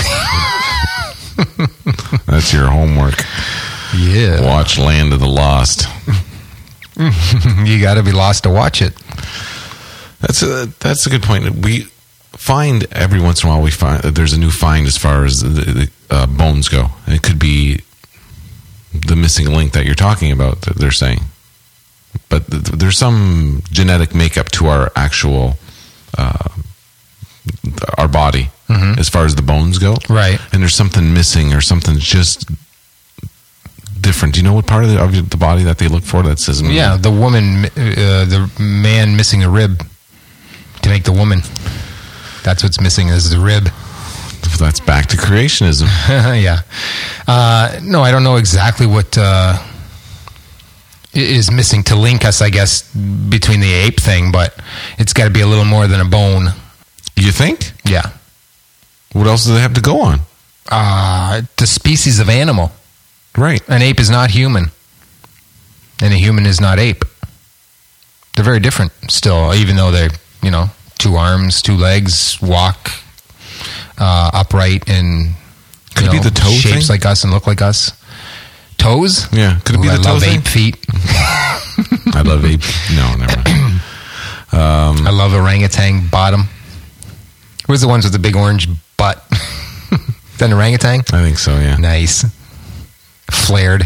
Speaker 2: That's your homework.
Speaker 3: Yeah,
Speaker 2: Watch Land of the Lost.
Speaker 3: you got to be lost to watch it.
Speaker 2: That's a that's a good point. We find every once in a while we find there's a new find as far as the, the uh, bones go. And it could be the missing link that you're talking about. That they're saying, but th- there's some genetic makeup to our actual uh, our body
Speaker 3: Mhm.
Speaker 2: as far as the bones go.
Speaker 3: Right.
Speaker 2: And there's something missing or something just different. Do you know what part of the, of the body that they look for that says?
Speaker 3: Yeah, the woman, uh, the man missing a rib to make the woman. That's what's missing is the rib.
Speaker 2: That's back to creationism.
Speaker 3: Yeah. Uh, no, I don't know exactly what uh, i- is missing to link us, I guess, between the ape thing, but it's got to be a little more than a bone.
Speaker 2: You think?
Speaker 3: Yeah.
Speaker 2: What else do they have to go on?
Speaker 3: Uh, the species of animal.
Speaker 2: Right.
Speaker 3: An ape is not human, and a human is not ape. They're very different still, even though they're, you know, two arms, two legs, walk uh, upright, and
Speaker 2: Could
Speaker 3: you
Speaker 2: it be
Speaker 3: know,
Speaker 2: the toe
Speaker 3: shapes
Speaker 2: thing?
Speaker 3: like us and look like us. Toes?
Speaker 2: Yeah. Could it be
Speaker 3: Ooh,
Speaker 2: the
Speaker 3: I
Speaker 2: toe
Speaker 3: love
Speaker 2: thing?
Speaker 3: ape feet.
Speaker 2: I love ape. No, never mind. Um,
Speaker 3: I love orangutan bottom. Where's the ones with the big orange butt? Is that an orangutan?
Speaker 2: I think so, yeah.
Speaker 3: Nice. Flared.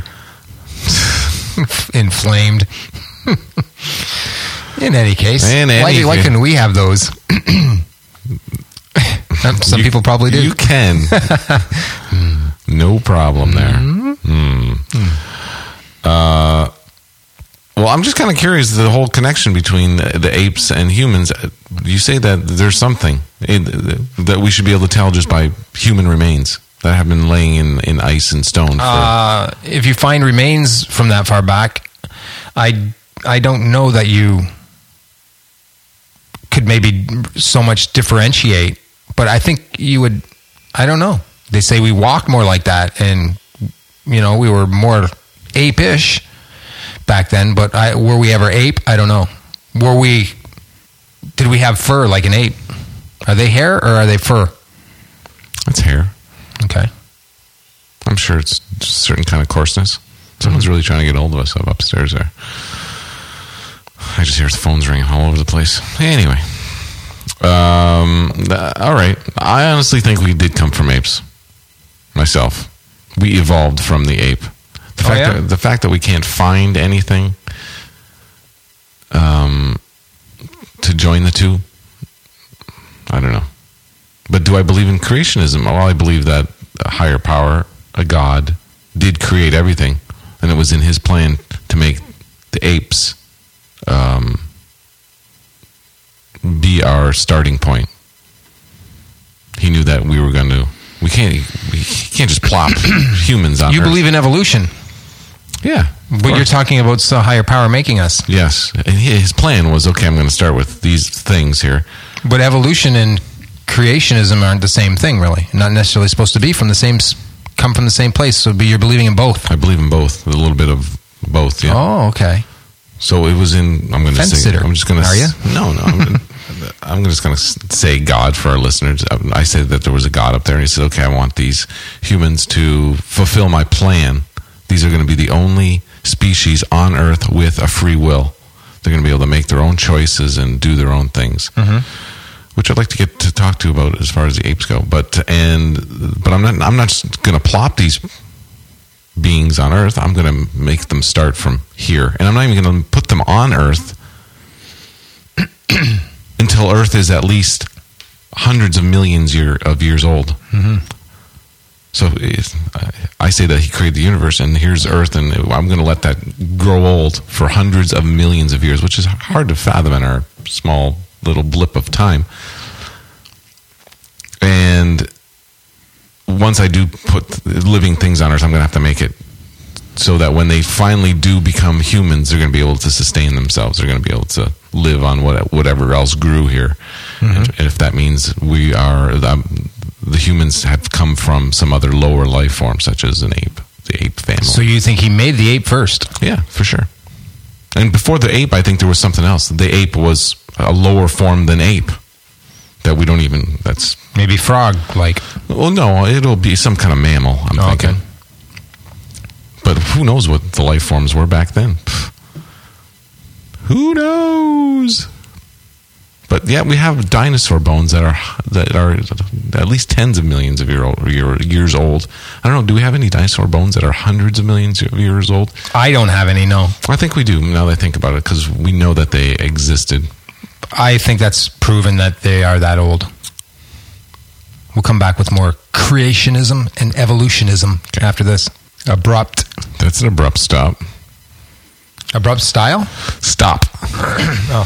Speaker 3: Inflamed. In any case.
Speaker 2: In any
Speaker 3: why, why
Speaker 2: case.
Speaker 3: couldn't we have those? Some
Speaker 2: You-
Speaker 3: people probably do.
Speaker 2: You can. No problem there. Hmm. Uh, well, I'm just kind of curious the whole connection between the, the apes and humans. You say that there's something in, that we should be able to tell just by human remains that have been laying in, in ice and stone. For,
Speaker 3: Uh, if you find remains from that far back, I, I don't know that you could maybe so much differentiate, but I think you would, I don't know. They say we walk more like that, and, you know, we were more ape-ish back then, but I, were we ever ape? I don't know. Were we, did we have fur like an ape? Are they hair or are they fur?
Speaker 2: It's hair.
Speaker 3: Okay.
Speaker 2: I'm sure it's just a certain kind of coarseness. Someone's really trying to get hold of us up upstairs there. I just hear the phones ringing all over the place. Anyway. Um, uh, all right. I honestly think we did come from apes. Myself. We evolved from the ape. The
Speaker 3: Oh,
Speaker 2: fact
Speaker 3: yeah?
Speaker 2: that the fact that we can't find anything um, to join the two, I don't know. But do I believe in creationism? Well, I believe that a higher power, a god, did create everything, and it was in his plan to make the apes um, be our starting point. He knew that we were going to. We can't. We can't just plop humans on.
Speaker 3: You
Speaker 2: Earth.
Speaker 3: believe in evolution.
Speaker 2: Yeah. of
Speaker 3: But you're
Speaker 2: course.
Speaker 3: talking about the higher power making us.
Speaker 2: Yes, and he- his plan was okay. I'm going to start with these things here.
Speaker 3: But evolution and creationism aren't the same thing, really. Not necessarily supposed to be from the same, s- come from the same place. So be- you're believing in both.
Speaker 2: I believe in both. A little bit of both. Yeah.
Speaker 3: Oh, okay.
Speaker 2: So it was in. I'm going to
Speaker 3: Fence
Speaker 2: say.
Speaker 3: sitter.
Speaker 2: I'm just going to.
Speaker 3: Are you?
Speaker 2: No, no. I'm, gonna, I'm just going to say God for our listeners. I said that there was a God up there, and he said, "Okay, I want these humans to fulfill my plan. These are going to be the only species on Earth with a free will. They're going to be able to make their own choices and do their own things."
Speaker 3: Mm-hmm.
Speaker 2: Which I'd like to get to talk to about as far as the apes go, but and but I'm not. I'm not just going to plop these beings on Earth. I'm going to make them start from here, and I'm not even going to put them on Earth until Earth is at least hundreds of millions year, of years old.
Speaker 3: Mm-hmm.
Speaker 2: So it's- I say that he created the universe, and here's Earth, and I'm going to let that grow old for hundreds of millions of years, which is hard to fathom in our small little blip of time. And once I do put living things on Earth, I'm going to have to make it so that when they finally do become humans, they're going to be able to sustain themselves. They're going to be able to live on what, whatever else grew here.
Speaker 3: Mm-hmm.
Speaker 2: And, and if that means we are, um, the humans have come from some other lower life form, such as an ape, the ape family.
Speaker 3: So you think he made the ape first?
Speaker 2: Yeah, for sure. And before the ape, I think there was something else. The ape was a lower form than ape that we don't even, that's,
Speaker 3: Maybe frog, like.
Speaker 2: well, no, it'll be some kind of mammal, I'm
Speaker 3: Oh,
Speaker 2: thinking.
Speaker 3: okay.
Speaker 2: But who knows what the life forms were back then? Pfft. Who knows? But yeah, we have dinosaur bones that are that are at least tens of millions of year old, year, years old. I don't know. Do we have any dinosaur bones that are hundreds of millions of years old?
Speaker 3: I don't have any, no.
Speaker 2: I think we do. Now that I think about it, because we know that they existed.
Speaker 3: I think that's proven that they are that old. We'll come back with more creationism and evolutionism
Speaker 2: Okay.
Speaker 3: after this. Abrupt.
Speaker 2: That's an abrupt stop.
Speaker 3: Abrupt style?
Speaker 2: Stop.
Speaker 3: Oh.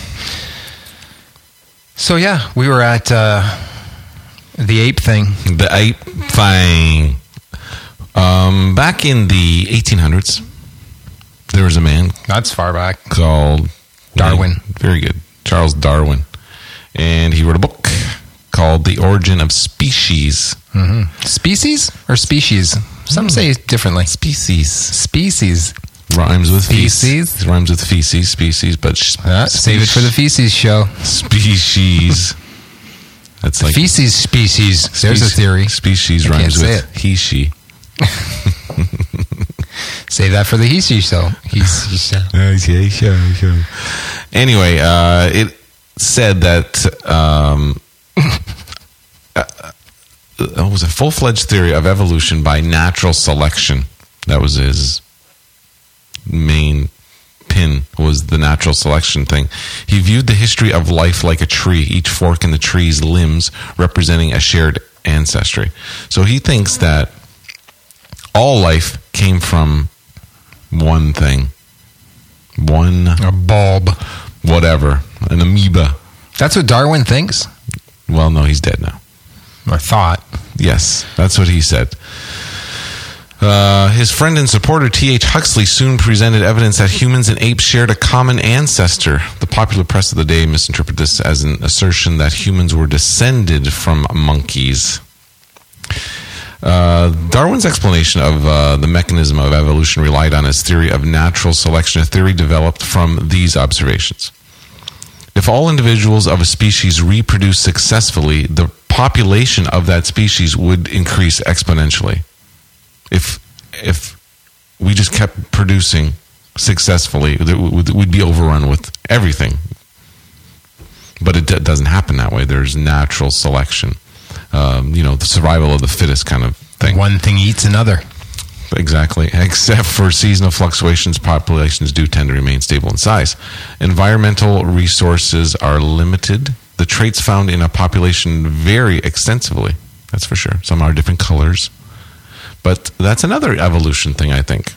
Speaker 3: So, yeah, we were at uh, the ape thing.
Speaker 2: The ape thing. Um, back in the eighteen hundreds, there was a man
Speaker 3: That's far back.
Speaker 2: called
Speaker 3: Darwin.
Speaker 2: Very good. Charles Darwin. And he wrote a book called The Origin of Species.
Speaker 3: hmm Species or species? Some say it differently.
Speaker 2: Species.
Speaker 3: Species.
Speaker 2: Rhymes with
Speaker 3: Feces?
Speaker 2: feces. Rhymes with feces, species, but sh-
Speaker 3: Uh, save it for the feces show.
Speaker 2: species. That's like
Speaker 3: Feces species. There's a
Speaker 2: speci-
Speaker 3: theory.
Speaker 2: Species
Speaker 3: I can't
Speaker 2: rhymes
Speaker 3: say
Speaker 2: with he, she.
Speaker 3: Save that for the he she show. He she show.
Speaker 2: Anyway, uh, it said that um, uh, it was a full-fledged theory of evolution by natural selection. That was his main pin, was the natural selection thing. He viewed the history of life like a tree, each fork in the tree's limbs representing a shared ancestry. So he thinks that all life came from one thing. One
Speaker 3: A bulb.
Speaker 2: whatever. An amoeba.
Speaker 3: That's what Darwin thinks.
Speaker 2: Well, no, he's dead now.
Speaker 3: I thought.
Speaker 2: Yes, that's what he said. Uh, his friend and supporter T H Huxley soon presented evidence that humans and apes shared a common ancestor. The popular press of the day misinterpreted this as an assertion that humans were descended from monkeys. Uh, Darwin's explanation of uh, the mechanism of evolution relied on his theory of natural selection, a theory developed from these observations. If all individuals of a species reproduce successfully, the population of that species would increase exponentially. If if we just kept producing successfully, we'd be overrun with everything. But it doesn't happen that way. There's natural selection. Um, you know, the survival of the fittest kind of thing.
Speaker 3: One thing eats another.
Speaker 2: Exactly. Except for seasonal fluctuations, populations do tend to remain stable in size. Environmental resources are limited. The traits found in a population vary extensively. That's for sure. Some are different colors. But that's another evolution thing, I think.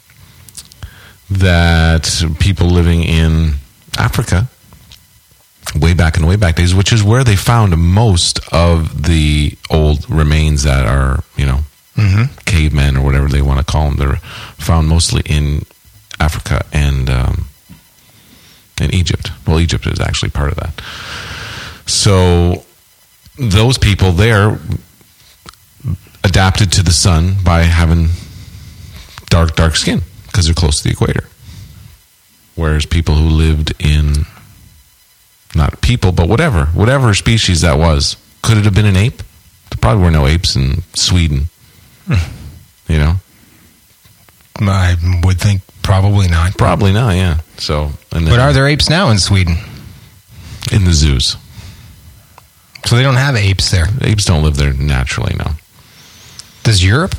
Speaker 2: That people living in Africa, way back in the way back days, which is where they found most of the old remains that are, you know, mm-hmm. cavemen or whatever they want to call them. They're found mostly in Africa and um, in Egypt. Well, Egypt is actually part of that. So those people there adapted to the sun by having dark, dark skin because they're close to the equator. Whereas people who lived in, not people, but whatever, whatever species that was, could it have been an ape? There probably were no apes in Sweden. You know?
Speaker 3: I would think probably not.
Speaker 2: Probably not, yeah. So, and then,
Speaker 3: but are there apes now in Sweden?
Speaker 2: In the zoos.
Speaker 3: So they don't have apes there.
Speaker 2: Apes don't live there naturally, no.
Speaker 3: Does Europe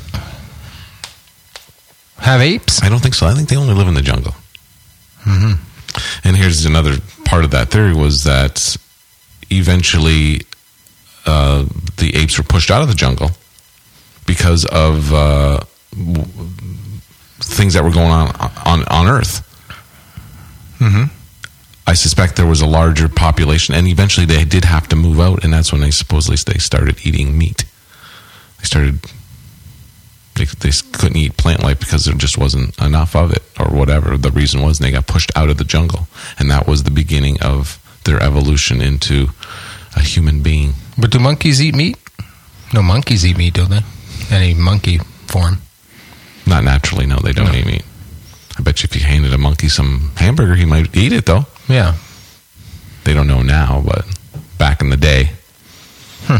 Speaker 3: have apes?
Speaker 2: I don't think so. I think they only live in the jungle.
Speaker 3: Mm-hmm.
Speaker 2: And here's another part of that theory was that eventually uh, the apes were pushed out of the jungle because of uh, w- things that were going on on, on Earth.
Speaker 3: Mm-hmm.
Speaker 2: I suspect there was a larger population, and eventually they did have to move out, and that's when they supposedly they started eating meat. They started... They, they couldn't eat plant life because there just wasn't enough of it, or whatever the reason was, and they got pushed out of the jungle. And that was the beginning of their evolution into a human being.
Speaker 3: But do monkeys eat meat? No, monkeys eat meat, don't they? Any monkey form.
Speaker 2: Not naturally, no, they don't no. eat meat. I bet you if you handed a monkey some hamburger, he might eat it, though.
Speaker 3: Yeah.
Speaker 2: They don't know now, but back in the day.
Speaker 3: Hmm.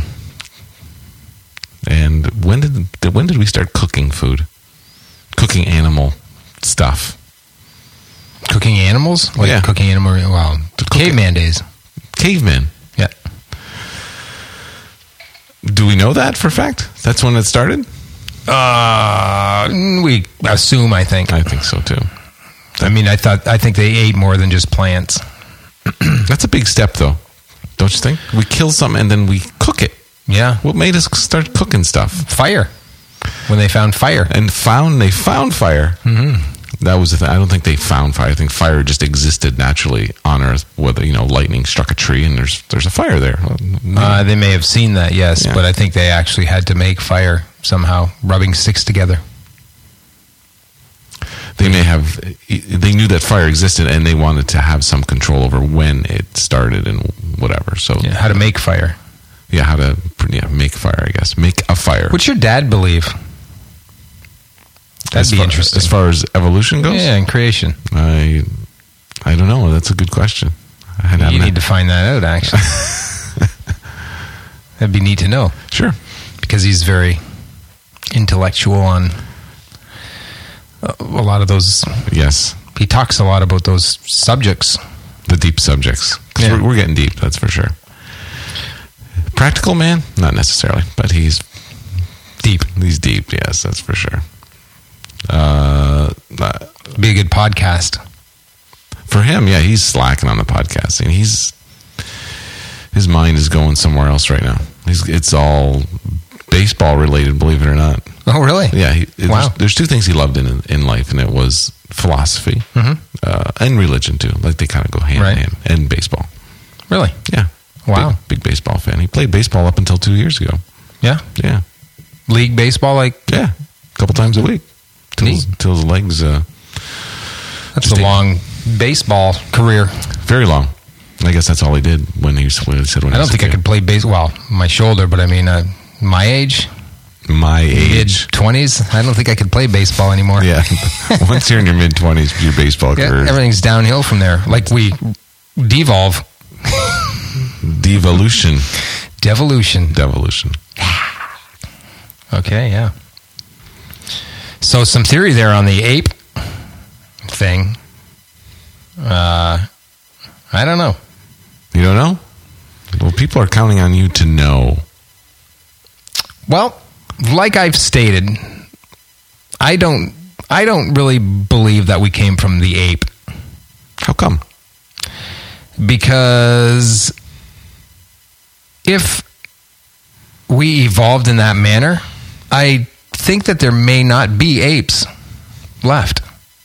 Speaker 2: And when did when did we start cooking food? Cooking animal stuff.
Speaker 3: Cooking animals? Like
Speaker 2: yeah.
Speaker 3: Cooking animal, well, caveman days.
Speaker 2: Cavemen.
Speaker 3: Yeah.
Speaker 2: Do we know that for a fact? That's when it started?
Speaker 3: Uh, we assume, I think.
Speaker 2: I think so, too.
Speaker 3: I mean, I thought I think they ate more than just plants.
Speaker 2: That's a big step, though. Don't you think? We kill something and then we cook it.
Speaker 3: Yeah.
Speaker 2: What made us start cooking stuff?
Speaker 3: Fire. When they found fire.
Speaker 2: And found, they found fire. Mm-hmm. That was the thing. I don't think they found fire. I think fire just existed naturally on Earth. Whether, you know, lightning struck a tree and there's there's a fire there.
Speaker 3: Uh, they may have seen that, yes.
Speaker 2: Yeah.
Speaker 3: But I think they actually had to make fire somehow, rubbing sticks together.
Speaker 2: They may have, they knew that fire existed and they wanted to have some control over when it started and whatever. So
Speaker 3: yeah, how to make fire.
Speaker 2: Yeah, how to yeah, make fire, I guess. Make a fire.
Speaker 3: What's your dad believe? That'd
Speaker 2: as
Speaker 3: be
Speaker 2: far,
Speaker 3: interesting.
Speaker 2: As far as evolution goes?
Speaker 3: Yeah, and creation.
Speaker 2: I I don't know. That's a good question. I
Speaker 3: you need had... to find that out, actually. That'd be neat to know.
Speaker 2: Sure.
Speaker 3: Because he's very intellectual on a lot of those.
Speaker 2: Yes.
Speaker 3: He talks a lot about those subjects.
Speaker 2: The deep subjects.
Speaker 3: Yeah.
Speaker 2: We're, we're getting deep, that's for sure. Practical man? Not necessarily, but he's
Speaker 3: deep.
Speaker 2: He's deep, yes, that's for sure. Uh, uh,
Speaker 3: Be a good podcast.
Speaker 2: For him, yeah, he's slacking on the podcasting. He's his mind is going somewhere else right now. He's, it's all baseball related, believe it or not.
Speaker 3: Oh, really?
Speaker 2: Yeah. He,
Speaker 3: wow.
Speaker 2: There's, there's two things he loved in in life, and it was philosophy
Speaker 3: mm-hmm.
Speaker 2: uh, and religion too. Like they kind of go hand
Speaker 3: right.
Speaker 2: in hand, and baseball.
Speaker 3: Really?
Speaker 2: Yeah.
Speaker 3: Wow.
Speaker 2: Big, big baseball fan. He played baseball up until two years ago.
Speaker 3: Yeah?
Speaker 2: Yeah.
Speaker 3: League baseball, like?
Speaker 2: Yeah. A couple times a week. Till, his, till his legs... Uh,
Speaker 3: that's a long baseball career.
Speaker 2: Very long. I guess that's all he did when he, when he said when
Speaker 3: I
Speaker 2: he
Speaker 3: don't think I could play baseball. Well, my shoulder, but I mean, uh, my age...
Speaker 2: My age.
Speaker 3: mid-twenties, I don't think I could play baseball anymore.
Speaker 2: Yeah. Once you're in your mid-twenties, your baseball
Speaker 3: yeah,
Speaker 2: career...
Speaker 3: everything's downhill from there. Like we devolve...
Speaker 2: Devolution.
Speaker 3: Devolution.
Speaker 2: Devolution.
Speaker 3: Okay, yeah. So some theory there on the ape thing. Uh, I don't know.
Speaker 2: You don't know? Well, people are counting on you to know.
Speaker 3: Well, like I've stated, I don't I don't really believe that we came from the ape.
Speaker 2: How come?
Speaker 3: Because if we evolved in that manner, I think that there may not be apes left.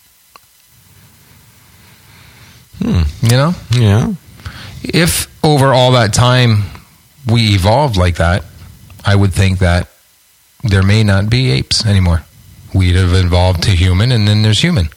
Speaker 2: Hmm.
Speaker 3: You know?
Speaker 2: Yeah.
Speaker 3: If over all that time we evolved like that, I would think that there may not be apes anymore. We'd have evolved to human, and then there's human.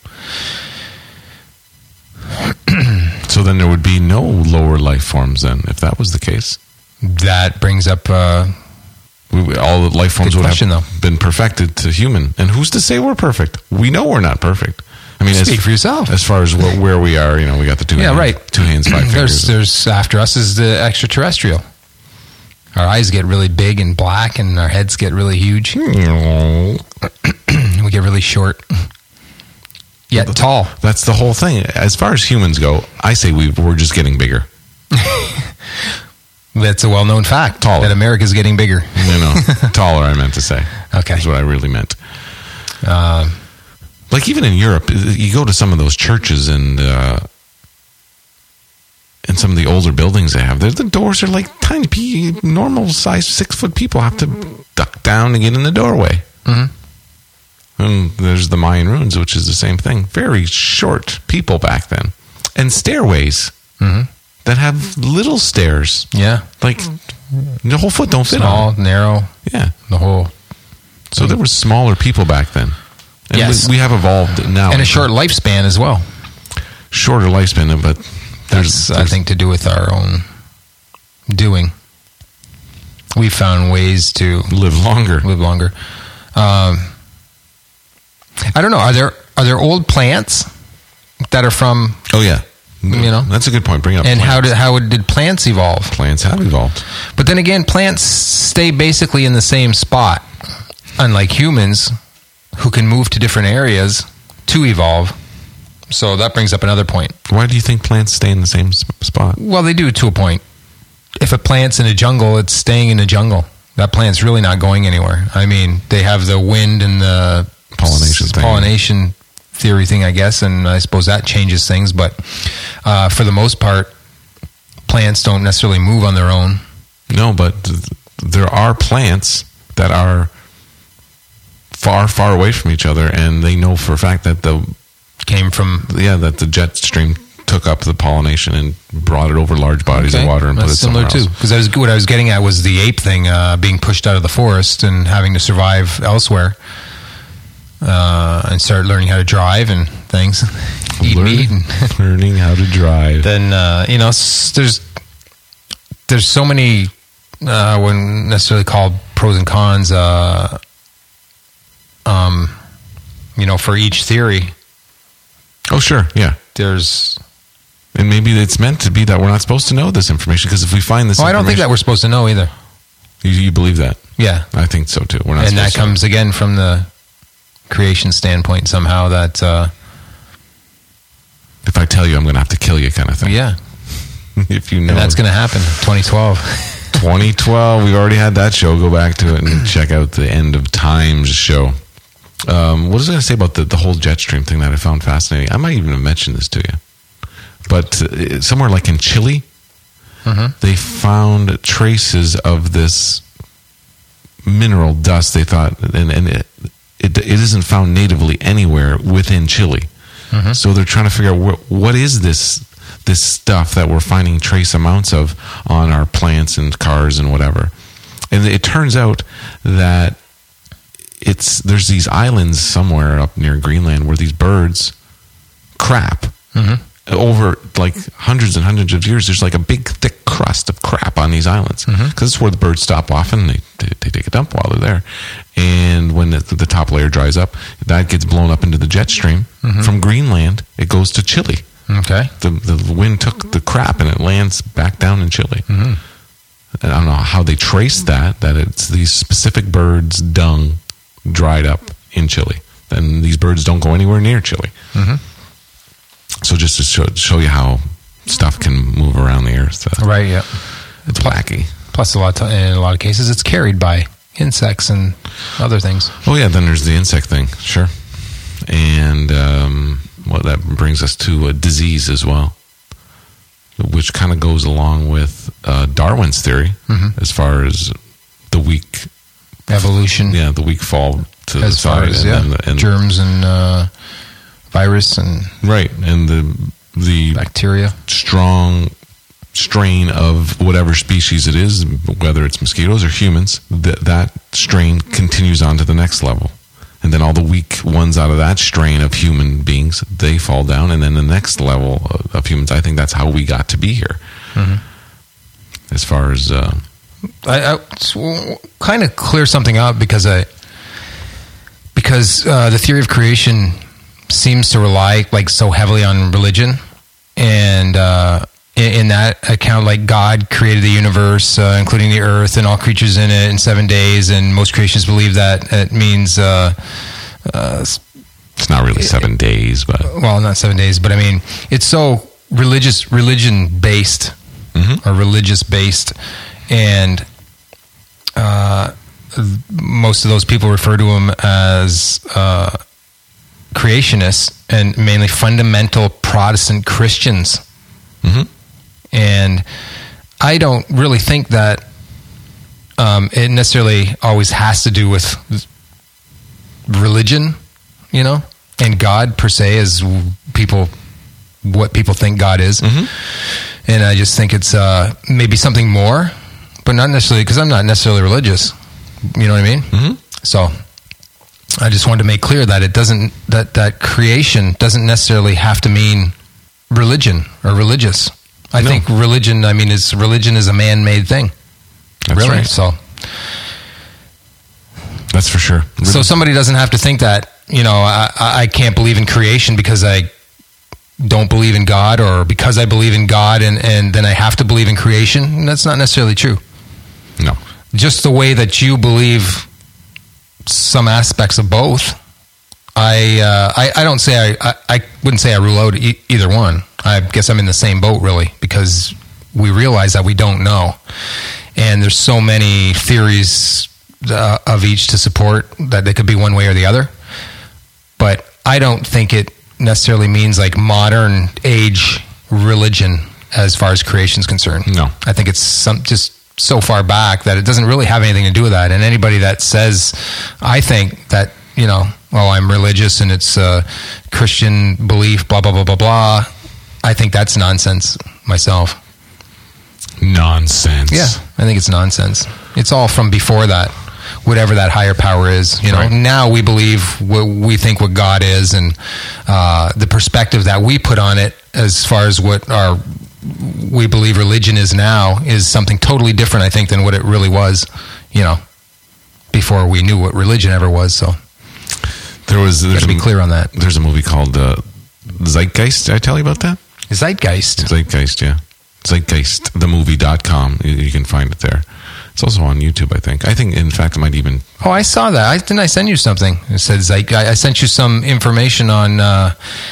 Speaker 2: So then there would be no lower life forms then, if that was the case.
Speaker 3: That brings up... Uh,
Speaker 2: We, all the life forms
Speaker 3: Good
Speaker 2: would
Speaker 3: question,
Speaker 2: have
Speaker 3: though.
Speaker 2: been perfected to human. And who's to say we're perfect? We know we're not perfect. I mean,
Speaker 3: Speak
Speaker 2: as,
Speaker 3: for yourself.
Speaker 2: As far as wh- where we are, you know, we got the two
Speaker 3: Yeah,
Speaker 2: hands,
Speaker 3: right.
Speaker 2: two hands, five
Speaker 3: there's,
Speaker 2: fingers.
Speaker 3: there's after us is the extraterrestrial. Our eyes get really big and black, and our heads get really huge. We get really short, yet tall.
Speaker 2: That's the whole thing. As far as humans go, I say we we're just getting bigger.
Speaker 3: That's a well-known fact.
Speaker 2: Taller.
Speaker 3: That America's getting bigger.
Speaker 2: You know, taller. I meant to say.
Speaker 3: Okay.
Speaker 2: That's what I really meant.
Speaker 3: Um,
Speaker 2: Like even in Europe, you go to some of those churches and uh, and some of the older buildings they have. The doors are like tiny, pe- normal sized six foot people have to duck down to get in the doorway.
Speaker 3: mhm.
Speaker 2: And there's the Mayan ruins, which is the same thing. Very short people back then, and stairways
Speaker 3: Mhm.
Speaker 2: that have little stairs.
Speaker 3: Yeah.
Speaker 2: Like the whole foot don't fit
Speaker 3: Small,
Speaker 2: on.
Speaker 3: narrow,
Speaker 2: Yeah.
Speaker 3: the whole.
Speaker 2: So there were smaller people back then. And
Speaker 3: Yes.
Speaker 2: we, we have evolved now.
Speaker 3: And a short lifespan as well.
Speaker 2: Shorter lifespan, but there's,
Speaker 3: That's, I
Speaker 2: there's
Speaker 3: think, to do with our own doing. We found ways to
Speaker 2: live longer.
Speaker 3: live longer. Um, I don't know. Are there are there old plants that are from,
Speaker 2: Oh yeah,
Speaker 3: you know?
Speaker 2: that's a good point. Bring up
Speaker 3: and
Speaker 2: plants.
Speaker 3: how did how did plants evolve?
Speaker 2: plants have evolved?
Speaker 3: But then again, plants stay basically in the same spot, unlike humans, who can move to different areas to evolve. So that brings up another point.
Speaker 2: Why do you think plants stay in the same s- spot?
Speaker 3: Well, they do to a point. If a plant's in a jungle, it's staying in a jungle. That plant's really not going anywhere. I mean, they have the wind and the
Speaker 2: Pollination
Speaker 3: s-
Speaker 2: thing.
Speaker 3: pollination theory thing, I guess, and I suppose that changes things. But uh, for the most part, plants don't necessarily move on their own.
Speaker 2: No, but th- there are plants that are far, far away from each other, and they know for a fact that the
Speaker 3: Came from
Speaker 2: yeah that the jet stream took up the pollination and brought it over large bodies
Speaker 3: Okay.
Speaker 2: of water and
Speaker 3: That's
Speaker 2: put it
Speaker 3: similar
Speaker 2: somewhere
Speaker 3: too.
Speaker 2: else.
Speaker 3: Because I was what I was getting at was the ape thing, uh, being pushed out of the forest and having to survive elsewhere, uh, and start learning how to drive and things, eat
Speaker 2: Learn-
Speaker 3: meat, and
Speaker 2: learning how to drive.
Speaker 3: then uh, you know s- there's there's so many uh, I wouldn't necessarily call pros and cons. Uh, um, you know, for each theory,
Speaker 2: Oh sure, yeah.
Speaker 3: there's.
Speaker 2: And maybe it's meant to be that we're not supposed to know this information, because if we find this
Speaker 3: Oh, I don't think that
Speaker 2: information-
Speaker 3: we're supposed to know either.
Speaker 2: you, you believe that.
Speaker 3: Yeah.
Speaker 2: I think so too. We're not
Speaker 3: And that
Speaker 2: supposed to.
Speaker 3: comes again from the creation standpoint somehow that uh,
Speaker 2: If I tell you, I'm going to have to kill you, kind of thing.
Speaker 3: yeah,
Speaker 2: If you know,
Speaker 3: and that's going to happen twenty twelve.
Speaker 2: twenty twelve. We already had that show. Go back to it and check out the End of Times show. Um, what was I going to say about the, the whole jet stream thing that I found fascinating? I might even have mentioned this to you. But uh, somewhere like in Chile,
Speaker 3: Mhm.
Speaker 2: they found traces of this mineral dust. They thought, and, and it, it, it isn't found natively anywhere within Chile.
Speaker 3: Mhm.
Speaker 2: So they're trying to figure out what, what is this this stuff that we're finding trace amounts of on our plants and cars and whatever. And it turns out that it's there's these islands somewhere up near Greenland where these birds crap.
Speaker 3: Mhm.
Speaker 2: Over like hundreds and hundreds of years, there's like a big thick crust of crap on these islands, because
Speaker 3: Mhm.
Speaker 2: it's where the birds stop off and they, they they take a dump while they're there. And when the, the top layer dries up, that gets blown up into the jet stream from Greenland. It goes to Chile.
Speaker 3: Okay.
Speaker 2: The the wind took the crap and it lands back down in Chile.
Speaker 3: Mhm.
Speaker 2: And I don't know how they traced that. That it's these specific birds' dung dried up in Chile. Then these birds don't go anywhere near Chile.
Speaker 3: Mhm.
Speaker 2: So just to show, show you how stuff can move around the earth. Uh,
Speaker 3: Right, yeah.
Speaker 2: It's wacky.
Speaker 3: Plus, a lot of, in a lot of cases, it's carried by insects and other things.
Speaker 2: Oh, yeah, then there's the insect thing. Sure. And um, well, that brings us to a disease as well, which kind of goes along with uh, Darwin's theory
Speaker 3: Mhm.
Speaker 2: as far as the weak,
Speaker 3: Evolution.
Speaker 2: yeah, the weak fall to
Speaker 3: As
Speaker 2: the
Speaker 3: far
Speaker 2: side.
Speaker 3: as,
Speaker 2: and,
Speaker 3: yeah,
Speaker 2: and, the- and
Speaker 3: germs and uh, virus and
Speaker 2: right, and the the
Speaker 3: bacteria.
Speaker 2: strong strain of whatever species it is, whether it's mosquitoes or humans, that that strain continues on to the next level. And then all the weak ones out of that strain of human beings, they fall down. And then the next level of, of humans, I think that's how we got to be here.
Speaker 3: Mhm.
Speaker 2: As far as... Uh,
Speaker 3: I, I kind of clear something up because I because uh, the theory of creation seems to rely like so heavily on religion, and uh, in, in that account, like God created the universe, uh, including the earth and all creatures in it, in seven days, and most Christians believe that it means. Uh, uh,
Speaker 2: it's not really seven days, but...
Speaker 3: well, not seven days, but I mean, it's so religious, religion based,
Speaker 2: Mhm.
Speaker 3: or religious based, and uh, most of those people refer to them as uh, creationists, and mainly fundamental Protestant Christians.
Speaker 2: Mhm.
Speaker 3: And I don't really think that um, it necessarily always has to do with religion, you know, and God per se, as people, what people think God is.
Speaker 2: Mhm.
Speaker 3: And I just think it's uh, maybe something more, but not necessarily, because I'm not necessarily religious. You know what I mean?
Speaker 2: Mhm.
Speaker 3: So I just wanted to make clear that it doesn't, that, that creation doesn't necessarily have to mean religion or religious. I
Speaker 2: No.
Speaker 3: think religion, I mean, is religion is a man-made thing.
Speaker 2: That's
Speaker 3: really?
Speaker 2: right.
Speaker 3: So,
Speaker 2: That's for sure.
Speaker 3: so somebody doesn't have to think that, you know, I, I I can't believe in creation because I don't believe in God, or because I believe in God and, and then I have to believe in creation. That's not necessarily true.
Speaker 2: No.
Speaker 3: Just the way that you believe some aspects of both. I uh, I, I don't say I, I, I wouldn't say I rule out e- either one. I guess I'm in the same boat, really, because we realize that we don't know. And there's so many theories uh, of each to support that they could be one way or the other. But I don't think it necessarily means like modern age religion as far as creation is concerned.
Speaker 2: No.
Speaker 3: I think it's some just so far back that it doesn't really have anything to do with that. And anybody that says, I think that, you know, well, I'm religious and it's a Christian belief, blah, blah, blah, blah, blah, I think that's nonsense myself.
Speaker 2: Nonsense.
Speaker 3: Yeah, I think it's nonsense. It's all from before that, whatever that higher power is. You know,
Speaker 2: Right.
Speaker 3: now we believe what we think what God is, and uh, the perspective that we put on it, as far as what our we believe religion is now, is something totally different, I think, than what it really was. You know, before we knew what religion ever was. So,
Speaker 2: There was...
Speaker 3: got
Speaker 2: There's
Speaker 3: to be
Speaker 2: a-
Speaker 3: clear on that.
Speaker 2: There's a movie called uh, Zeitgeist. Did I tell you about that?
Speaker 3: Zeitgeist.
Speaker 2: Zeitgeist, yeah. Zeitgeist the movie dot com. You, you can find it there. It's also on YouTube, I think. I think, in fact, it might even...
Speaker 3: Oh, I saw that. I, didn't I send you something? It said Zeitgeist. I sent you some information on... Uh,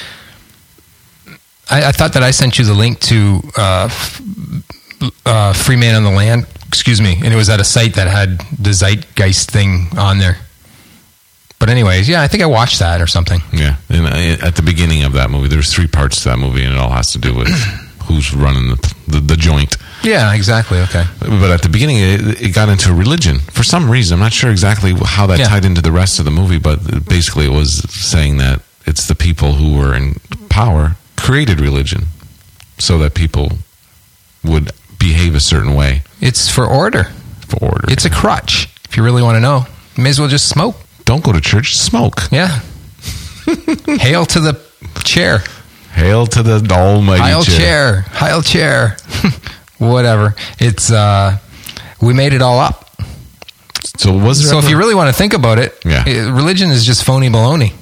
Speaker 3: I, I thought that I sent you the link to uh, f- uh, Free Man on the Land, excuse me, and it was at a site that had the Zeitgeist thing on there. But anyways, yeah, I think I watched that or something.
Speaker 2: Yeah. And uh, at the beginning of that movie, there's three parts to that movie, and it all has to do with who's running the, the, the joint.
Speaker 3: Yeah, exactly. Okay.
Speaker 2: But at the beginning, it, it got into religion. For some reason, I'm not sure exactly how that
Speaker 3: Yeah.
Speaker 2: tied into the rest of the movie, but basically it was saying that it's the people who were in power created religion so that people would behave a certain way
Speaker 3: It's for order.
Speaker 2: for order.
Speaker 3: It's a crutch. If you really want to know, you may as well just smoke.
Speaker 2: Don't go to church, smoke.
Speaker 3: Yeah. Hail to the chair.
Speaker 2: Hail to the almighty
Speaker 3: Heil
Speaker 2: chair.
Speaker 3: chair. Heil chair. Whatever. It's, uh, we made it all up.
Speaker 2: So was there
Speaker 3: So if
Speaker 2: ever-
Speaker 3: you really want to think about it,
Speaker 2: Yeah.
Speaker 3: it- religion is just phony baloney.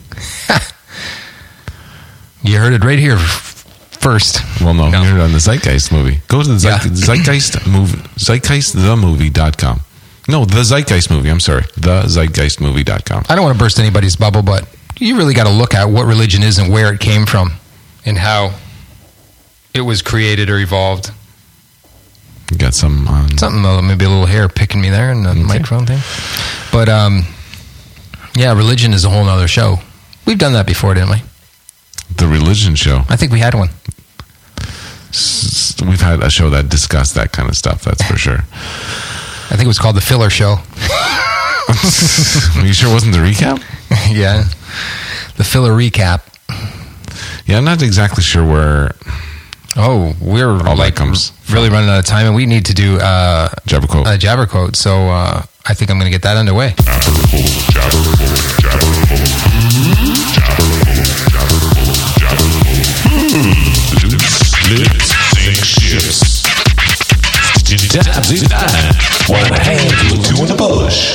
Speaker 3: You heard it right here f- first.
Speaker 2: Well, no,
Speaker 3: No.
Speaker 2: you heard it on the Zeitgeist movie. Go to the Zeit-
Speaker 3: Yeah.
Speaker 2: Zeitgeist movie, Zeitgeist the movie dot com. No, the Zeitgeist movie. I'm sorry, the Zeitgeist movie dot com.
Speaker 3: I don't want to burst anybody's bubble, but you really got to look at what religion is and where it came from. and how it was created or evolved.
Speaker 2: You got some on.
Speaker 3: Something, uh, maybe a little hair picking me there in the
Speaker 2: Okay.
Speaker 3: microphone thing. But, um, yeah, religion is a whole nother show. We've done that before, didn't we?
Speaker 2: The religion show.
Speaker 3: I think we had one.
Speaker 2: S- We've had a show that discussed that kind of stuff, that's for sure.
Speaker 3: I think it was called The Filler Show.
Speaker 2: Are you sure it wasn't the recap?
Speaker 3: Yeah. The Filler Recap.
Speaker 2: Yeah, I'm not exactly sure where
Speaker 3: Oh, we're
Speaker 2: All that
Speaker 3: like
Speaker 2: comes
Speaker 3: really running out of time, and we need to do uh,
Speaker 2: Jabberquote.
Speaker 3: a Jabber quote. So uh, I think I'm going to get that underway.
Speaker 4: Split sink ships. One hand, two in the bush.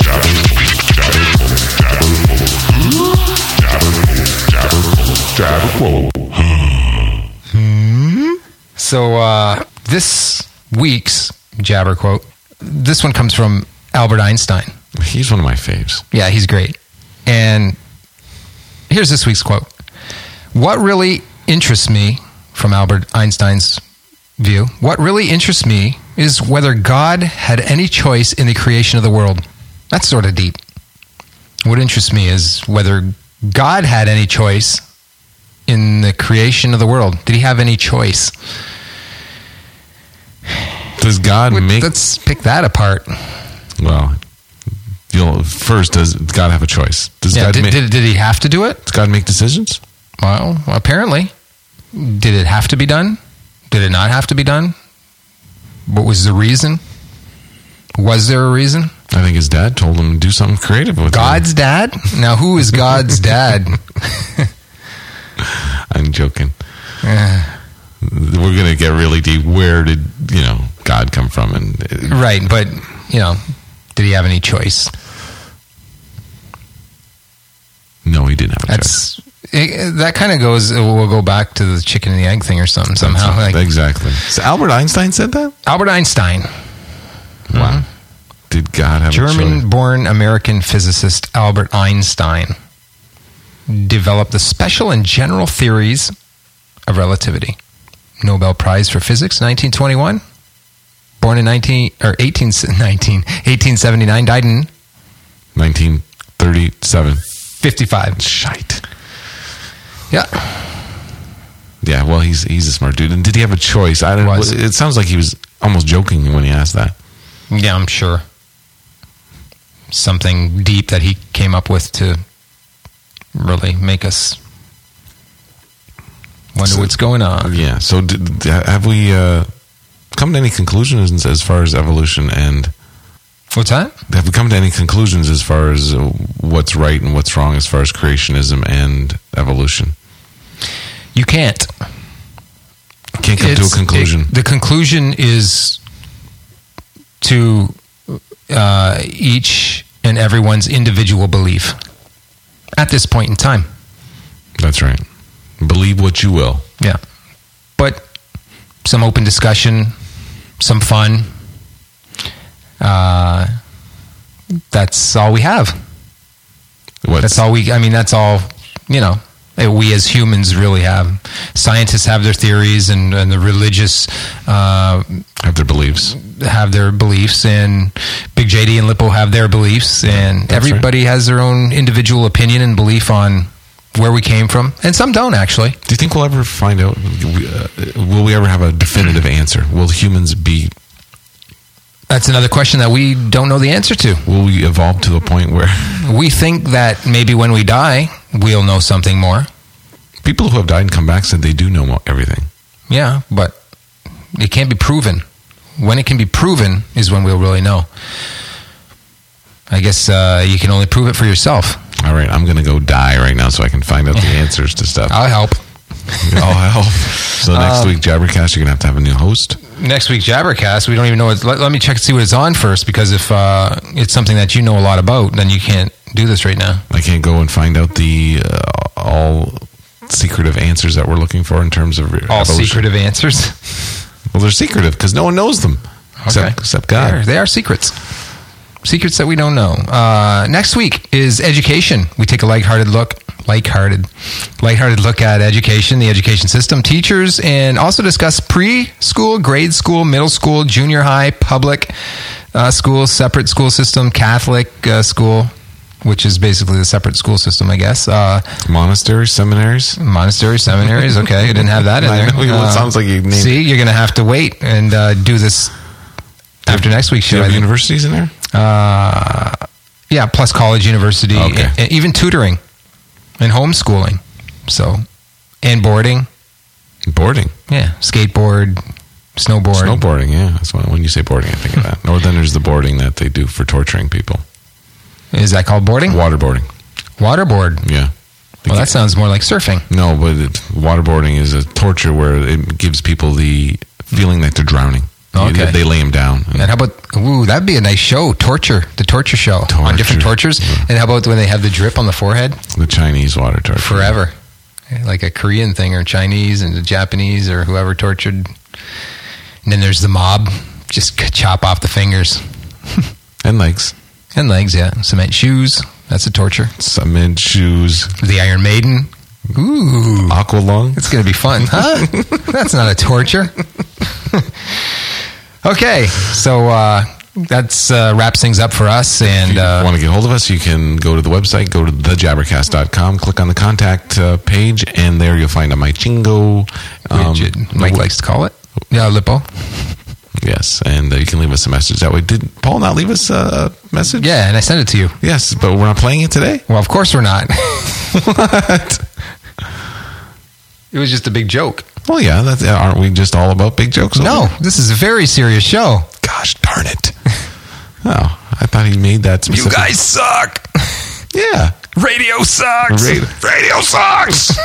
Speaker 3: So uh, this week's Jabber quote, this one comes from Albert Einstein.
Speaker 2: He's one of my faves.
Speaker 3: Yeah, he's great. And here's this week's quote. What really interests me, from Albert Einstein's view, what really interests me is whether God had any choice in the creation of the world. That's sort of deep. What interests me is whether God had any choice in the creation of the world. Did he have any choice?
Speaker 2: Does God make...
Speaker 3: Let's pick that apart.
Speaker 2: Well, you'll, first, does God have a choice? Does,
Speaker 3: Yeah,
Speaker 2: God
Speaker 3: did,
Speaker 2: ma-
Speaker 3: did, did he have to do it?
Speaker 2: does God make decisions?
Speaker 3: Well, apparently. Did it have to be done? Did it not have to be done? What was the reason? Was there a reason?
Speaker 2: I think his dad told him to do something creative with
Speaker 3: God's dad? Now, who is God's dad?
Speaker 2: it. I'm joking.
Speaker 3: Uh,
Speaker 2: We're going to get really deep. Where did, you know, God come from? And
Speaker 3: right, but, you know, did he have any choice?
Speaker 2: No, he didn't have a choice.
Speaker 3: That's it, that kind of goes. We'll go back to the chicken and the egg thing or something somehow. Like
Speaker 2: Exactly. So Albert Einstein said that?
Speaker 3: Albert Einstein,
Speaker 2: Wow. Did God have a choice?
Speaker 3: German-born American physicist Albert Einstein, developed the special and general theories of relativity. Nobel Prize for Physics, nineteen twenty-one. Born in nineteen or eighteen nineteen eighteen seventy-nine. Died in
Speaker 2: nineteen thirty-seven.
Speaker 3: fifty-five.
Speaker 2: Shite.
Speaker 3: Yeah.
Speaker 2: Yeah, well, he's he's a smart dude. And did he have a choice? I don't.
Speaker 3: Was.
Speaker 2: It sounds like he was almost joking when he asked that.
Speaker 3: Yeah, I'm sure. Something deep that he came up with to really make us wonder
Speaker 2: So-
Speaker 3: what's going on.
Speaker 2: Yeah. So did, have we uh, come to any conclusions as far as evolution, and
Speaker 3: What's that?
Speaker 2: have we come to any conclusions as far as uh, what's right and what's wrong as far as creationism and evolution?
Speaker 3: You can't.
Speaker 2: Can't come to
Speaker 3: It's-
Speaker 2: a conclusion.
Speaker 3: it- the conclusion is to uh, each and everyone's individual belief at this point in time.
Speaker 2: That's right. Believe what you will.
Speaker 3: Yeah. But some open discussion, some fun. Uh, that's all we have.
Speaker 2: What's,
Speaker 3: That's all we, I mean, that's all, you know, that we as humans really have. Scientists have their theories, and, and the religious uh,
Speaker 2: have their beliefs.
Speaker 3: have their beliefs, and Big J D and Lippo have their beliefs, and
Speaker 2: That's
Speaker 3: everybody has their own individual opinion and belief on where we came from, and some don't actually.
Speaker 2: Do you think we'll ever find out? Uh, will we ever have a definitive answer? Will humans be?
Speaker 3: That's another question that we don't know the answer to.
Speaker 2: Will we evolve to a point where
Speaker 3: We think that maybe when we die, we'll know something more.
Speaker 2: people who have died and come back said they do know mo- everything?
Speaker 3: Yeah, but it can't be proven. When it can be proven is when we'll really know. I guess uh, you can only prove it for yourself.
Speaker 2: All right, I'm going to go die right now so I can find out the answers to stuff.
Speaker 3: I'll help.
Speaker 2: I'll help. So next
Speaker 3: Um,
Speaker 2: week, Jabbercast, you're going to have to have a new host.
Speaker 3: Next week's Jabbercast, we don't even know. What, let, let me check and see what it's on first, because if uh, it's something that you know a lot about, then you can't do this right now.
Speaker 2: I can't go and find out the uh, all secretive answers that we're looking for in terms of
Speaker 3: All
Speaker 2: evolution.
Speaker 3: secretive answers.
Speaker 2: Well, they're secretive because no one knows them except,
Speaker 3: Okay.
Speaker 2: except
Speaker 3: They are,
Speaker 2: God.
Speaker 3: they are secrets. Secrets that we don't know. Uh, next week is education. We take a lighthearted look lighthearted, lighthearted look at education, the education system, teachers, and also discuss preschool, grade school, middle school, junior high, public uh, school, separate school system, Catholic uh, school, which is basically the separate school system, I guess. Uh,
Speaker 2: Monasteries, seminaries.
Speaker 3: monasteries, seminaries. Okay, you didn't have that in
Speaker 2: I
Speaker 3: there.
Speaker 2: know, well, it
Speaker 3: Uh,
Speaker 2: sounds like you named.
Speaker 3: See, you're going to have to wait and uh, do this after next week's
Speaker 2: Do
Speaker 3: show.
Speaker 2: you
Speaker 3: I
Speaker 2: have
Speaker 3: think.
Speaker 2: universities in there?
Speaker 3: Uh, yeah, plus college, university,
Speaker 2: Okay.
Speaker 3: and, and even tutoring and homeschooling. So, and boarding.
Speaker 2: Boarding.
Speaker 3: Yeah, skateboard, snowboard.
Speaker 2: Snowboarding, yeah. That's why when you say boarding, I think of that. Or then there's the boarding that they do for torturing people.
Speaker 3: Is that called boarding?
Speaker 2: Waterboarding.
Speaker 3: Waterboard.
Speaker 2: Yeah.
Speaker 3: Well, that sounds more like surfing.
Speaker 2: No, but it, waterboarding is a torture where it gives people the feeling that they're drowning.
Speaker 3: Okay.
Speaker 2: They, they lay them down.
Speaker 3: And how about, ooh, that'd be a nice show, torture, the torture show on
Speaker 2: Torture.
Speaker 3: different tortures.
Speaker 2: Yeah.
Speaker 3: And how about when they have the drip on the forehead?
Speaker 2: The Chinese water torture.
Speaker 3: Forever. Like a Korean thing or Chinese and the Japanese or whoever tortured. And then there's the mob, just chop off the fingers.
Speaker 2: And legs.
Speaker 3: And legs, yeah. Cement shoes, that's a torture.
Speaker 2: Cement shoes.
Speaker 3: The Iron Maiden, ooh,
Speaker 2: Aqua lung.
Speaker 3: it's going to be fun, huh? That's not a torture. Okay, so uh, that's uh, wraps things up for us. And
Speaker 2: If you
Speaker 3: uh,
Speaker 2: want to get hold of us, you can go to the website, go to the jabbercast dot com, click on the contact uh, page, and there you'll find a My Chingo um,
Speaker 3: widget, Mike likes to call it. Yeah, Lippo.
Speaker 2: Yes, and uh, you can leave us a message that way. Did Paul not leave us a message?
Speaker 3: Yeah, and I sent it to you.
Speaker 2: Yes, but we're not playing it today?
Speaker 3: Well, of course we're not.
Speaker 2: What?
Speaker 3: It was just a big joke.
Speaker 2: Well, yeah, that's, aren't we just all about big jokes? over
Speaker 3: No,
Speaker 2: there?
Speaker 3: this is a very serious show.
Speaker 2: Gosh darn it. Oh, I thought he made that specific.
Speaker 3: You guys suck.
Speaker 2: Yeah.
Speaker 3: Radio sucks.
Speaker 2: Radio, radio sucks!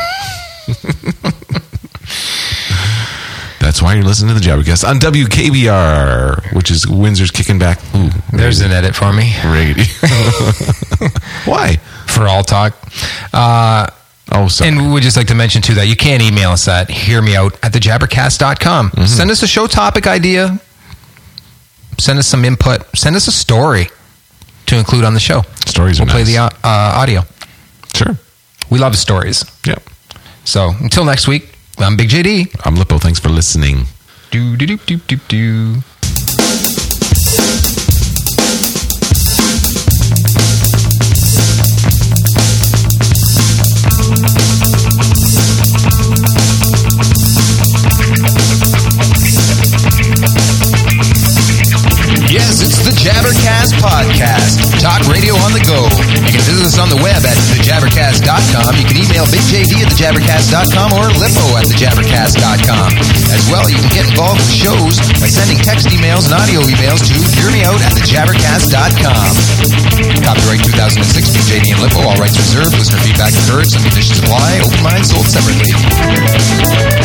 Speaker 2: That's why you're listening to the Jabbercast on W K B R, which is Windsor's kicking back. Ooh,
Speaker 3: There's an edit for me.
Speaker 2: radio. Why?
Speaker 3: For all talk. Uh,
Speaker 2: Oh, sorry.
Speaker 3: and we would just like to mention, too, that you can email us at hearmeout at the jabbercast dot com.
Speaker 2: Mm-hmm.
Speaker 3: Send us a show topic idea. Send us some input. Send us a story to include on the show.
Speaker 2: Stories are
Speaker 3: We'll play
Speaker 2: nice.
Speaker 3: the uh, uh, audio.
Speaker 2: Sure.
Speaker 3: We love stories.
Speaker 2: Yep.
Speaker 3: So until next week, I'm Big J D.
Speaker 2: I'm Lippo. Thanks for listening.
Speaker 3: Do, do, do, do, do, do.
Speaker 1: Yes, it's the Jabbercast Podcast. Talk radio on the go. You can visit us on the web at the jabbercast dot com. You can email Big J D at the jabbercast dot com or Lippo at the jabbercast dot com. As well, you can get involved with the shows by sending text emails and audio emails to hearmeout at the jabbercast dot com. Copyright two thousand six, Big J D and Lippo. All rights reserved. Listener feedback encouraged. Some conditions apply. Open mind sold separately.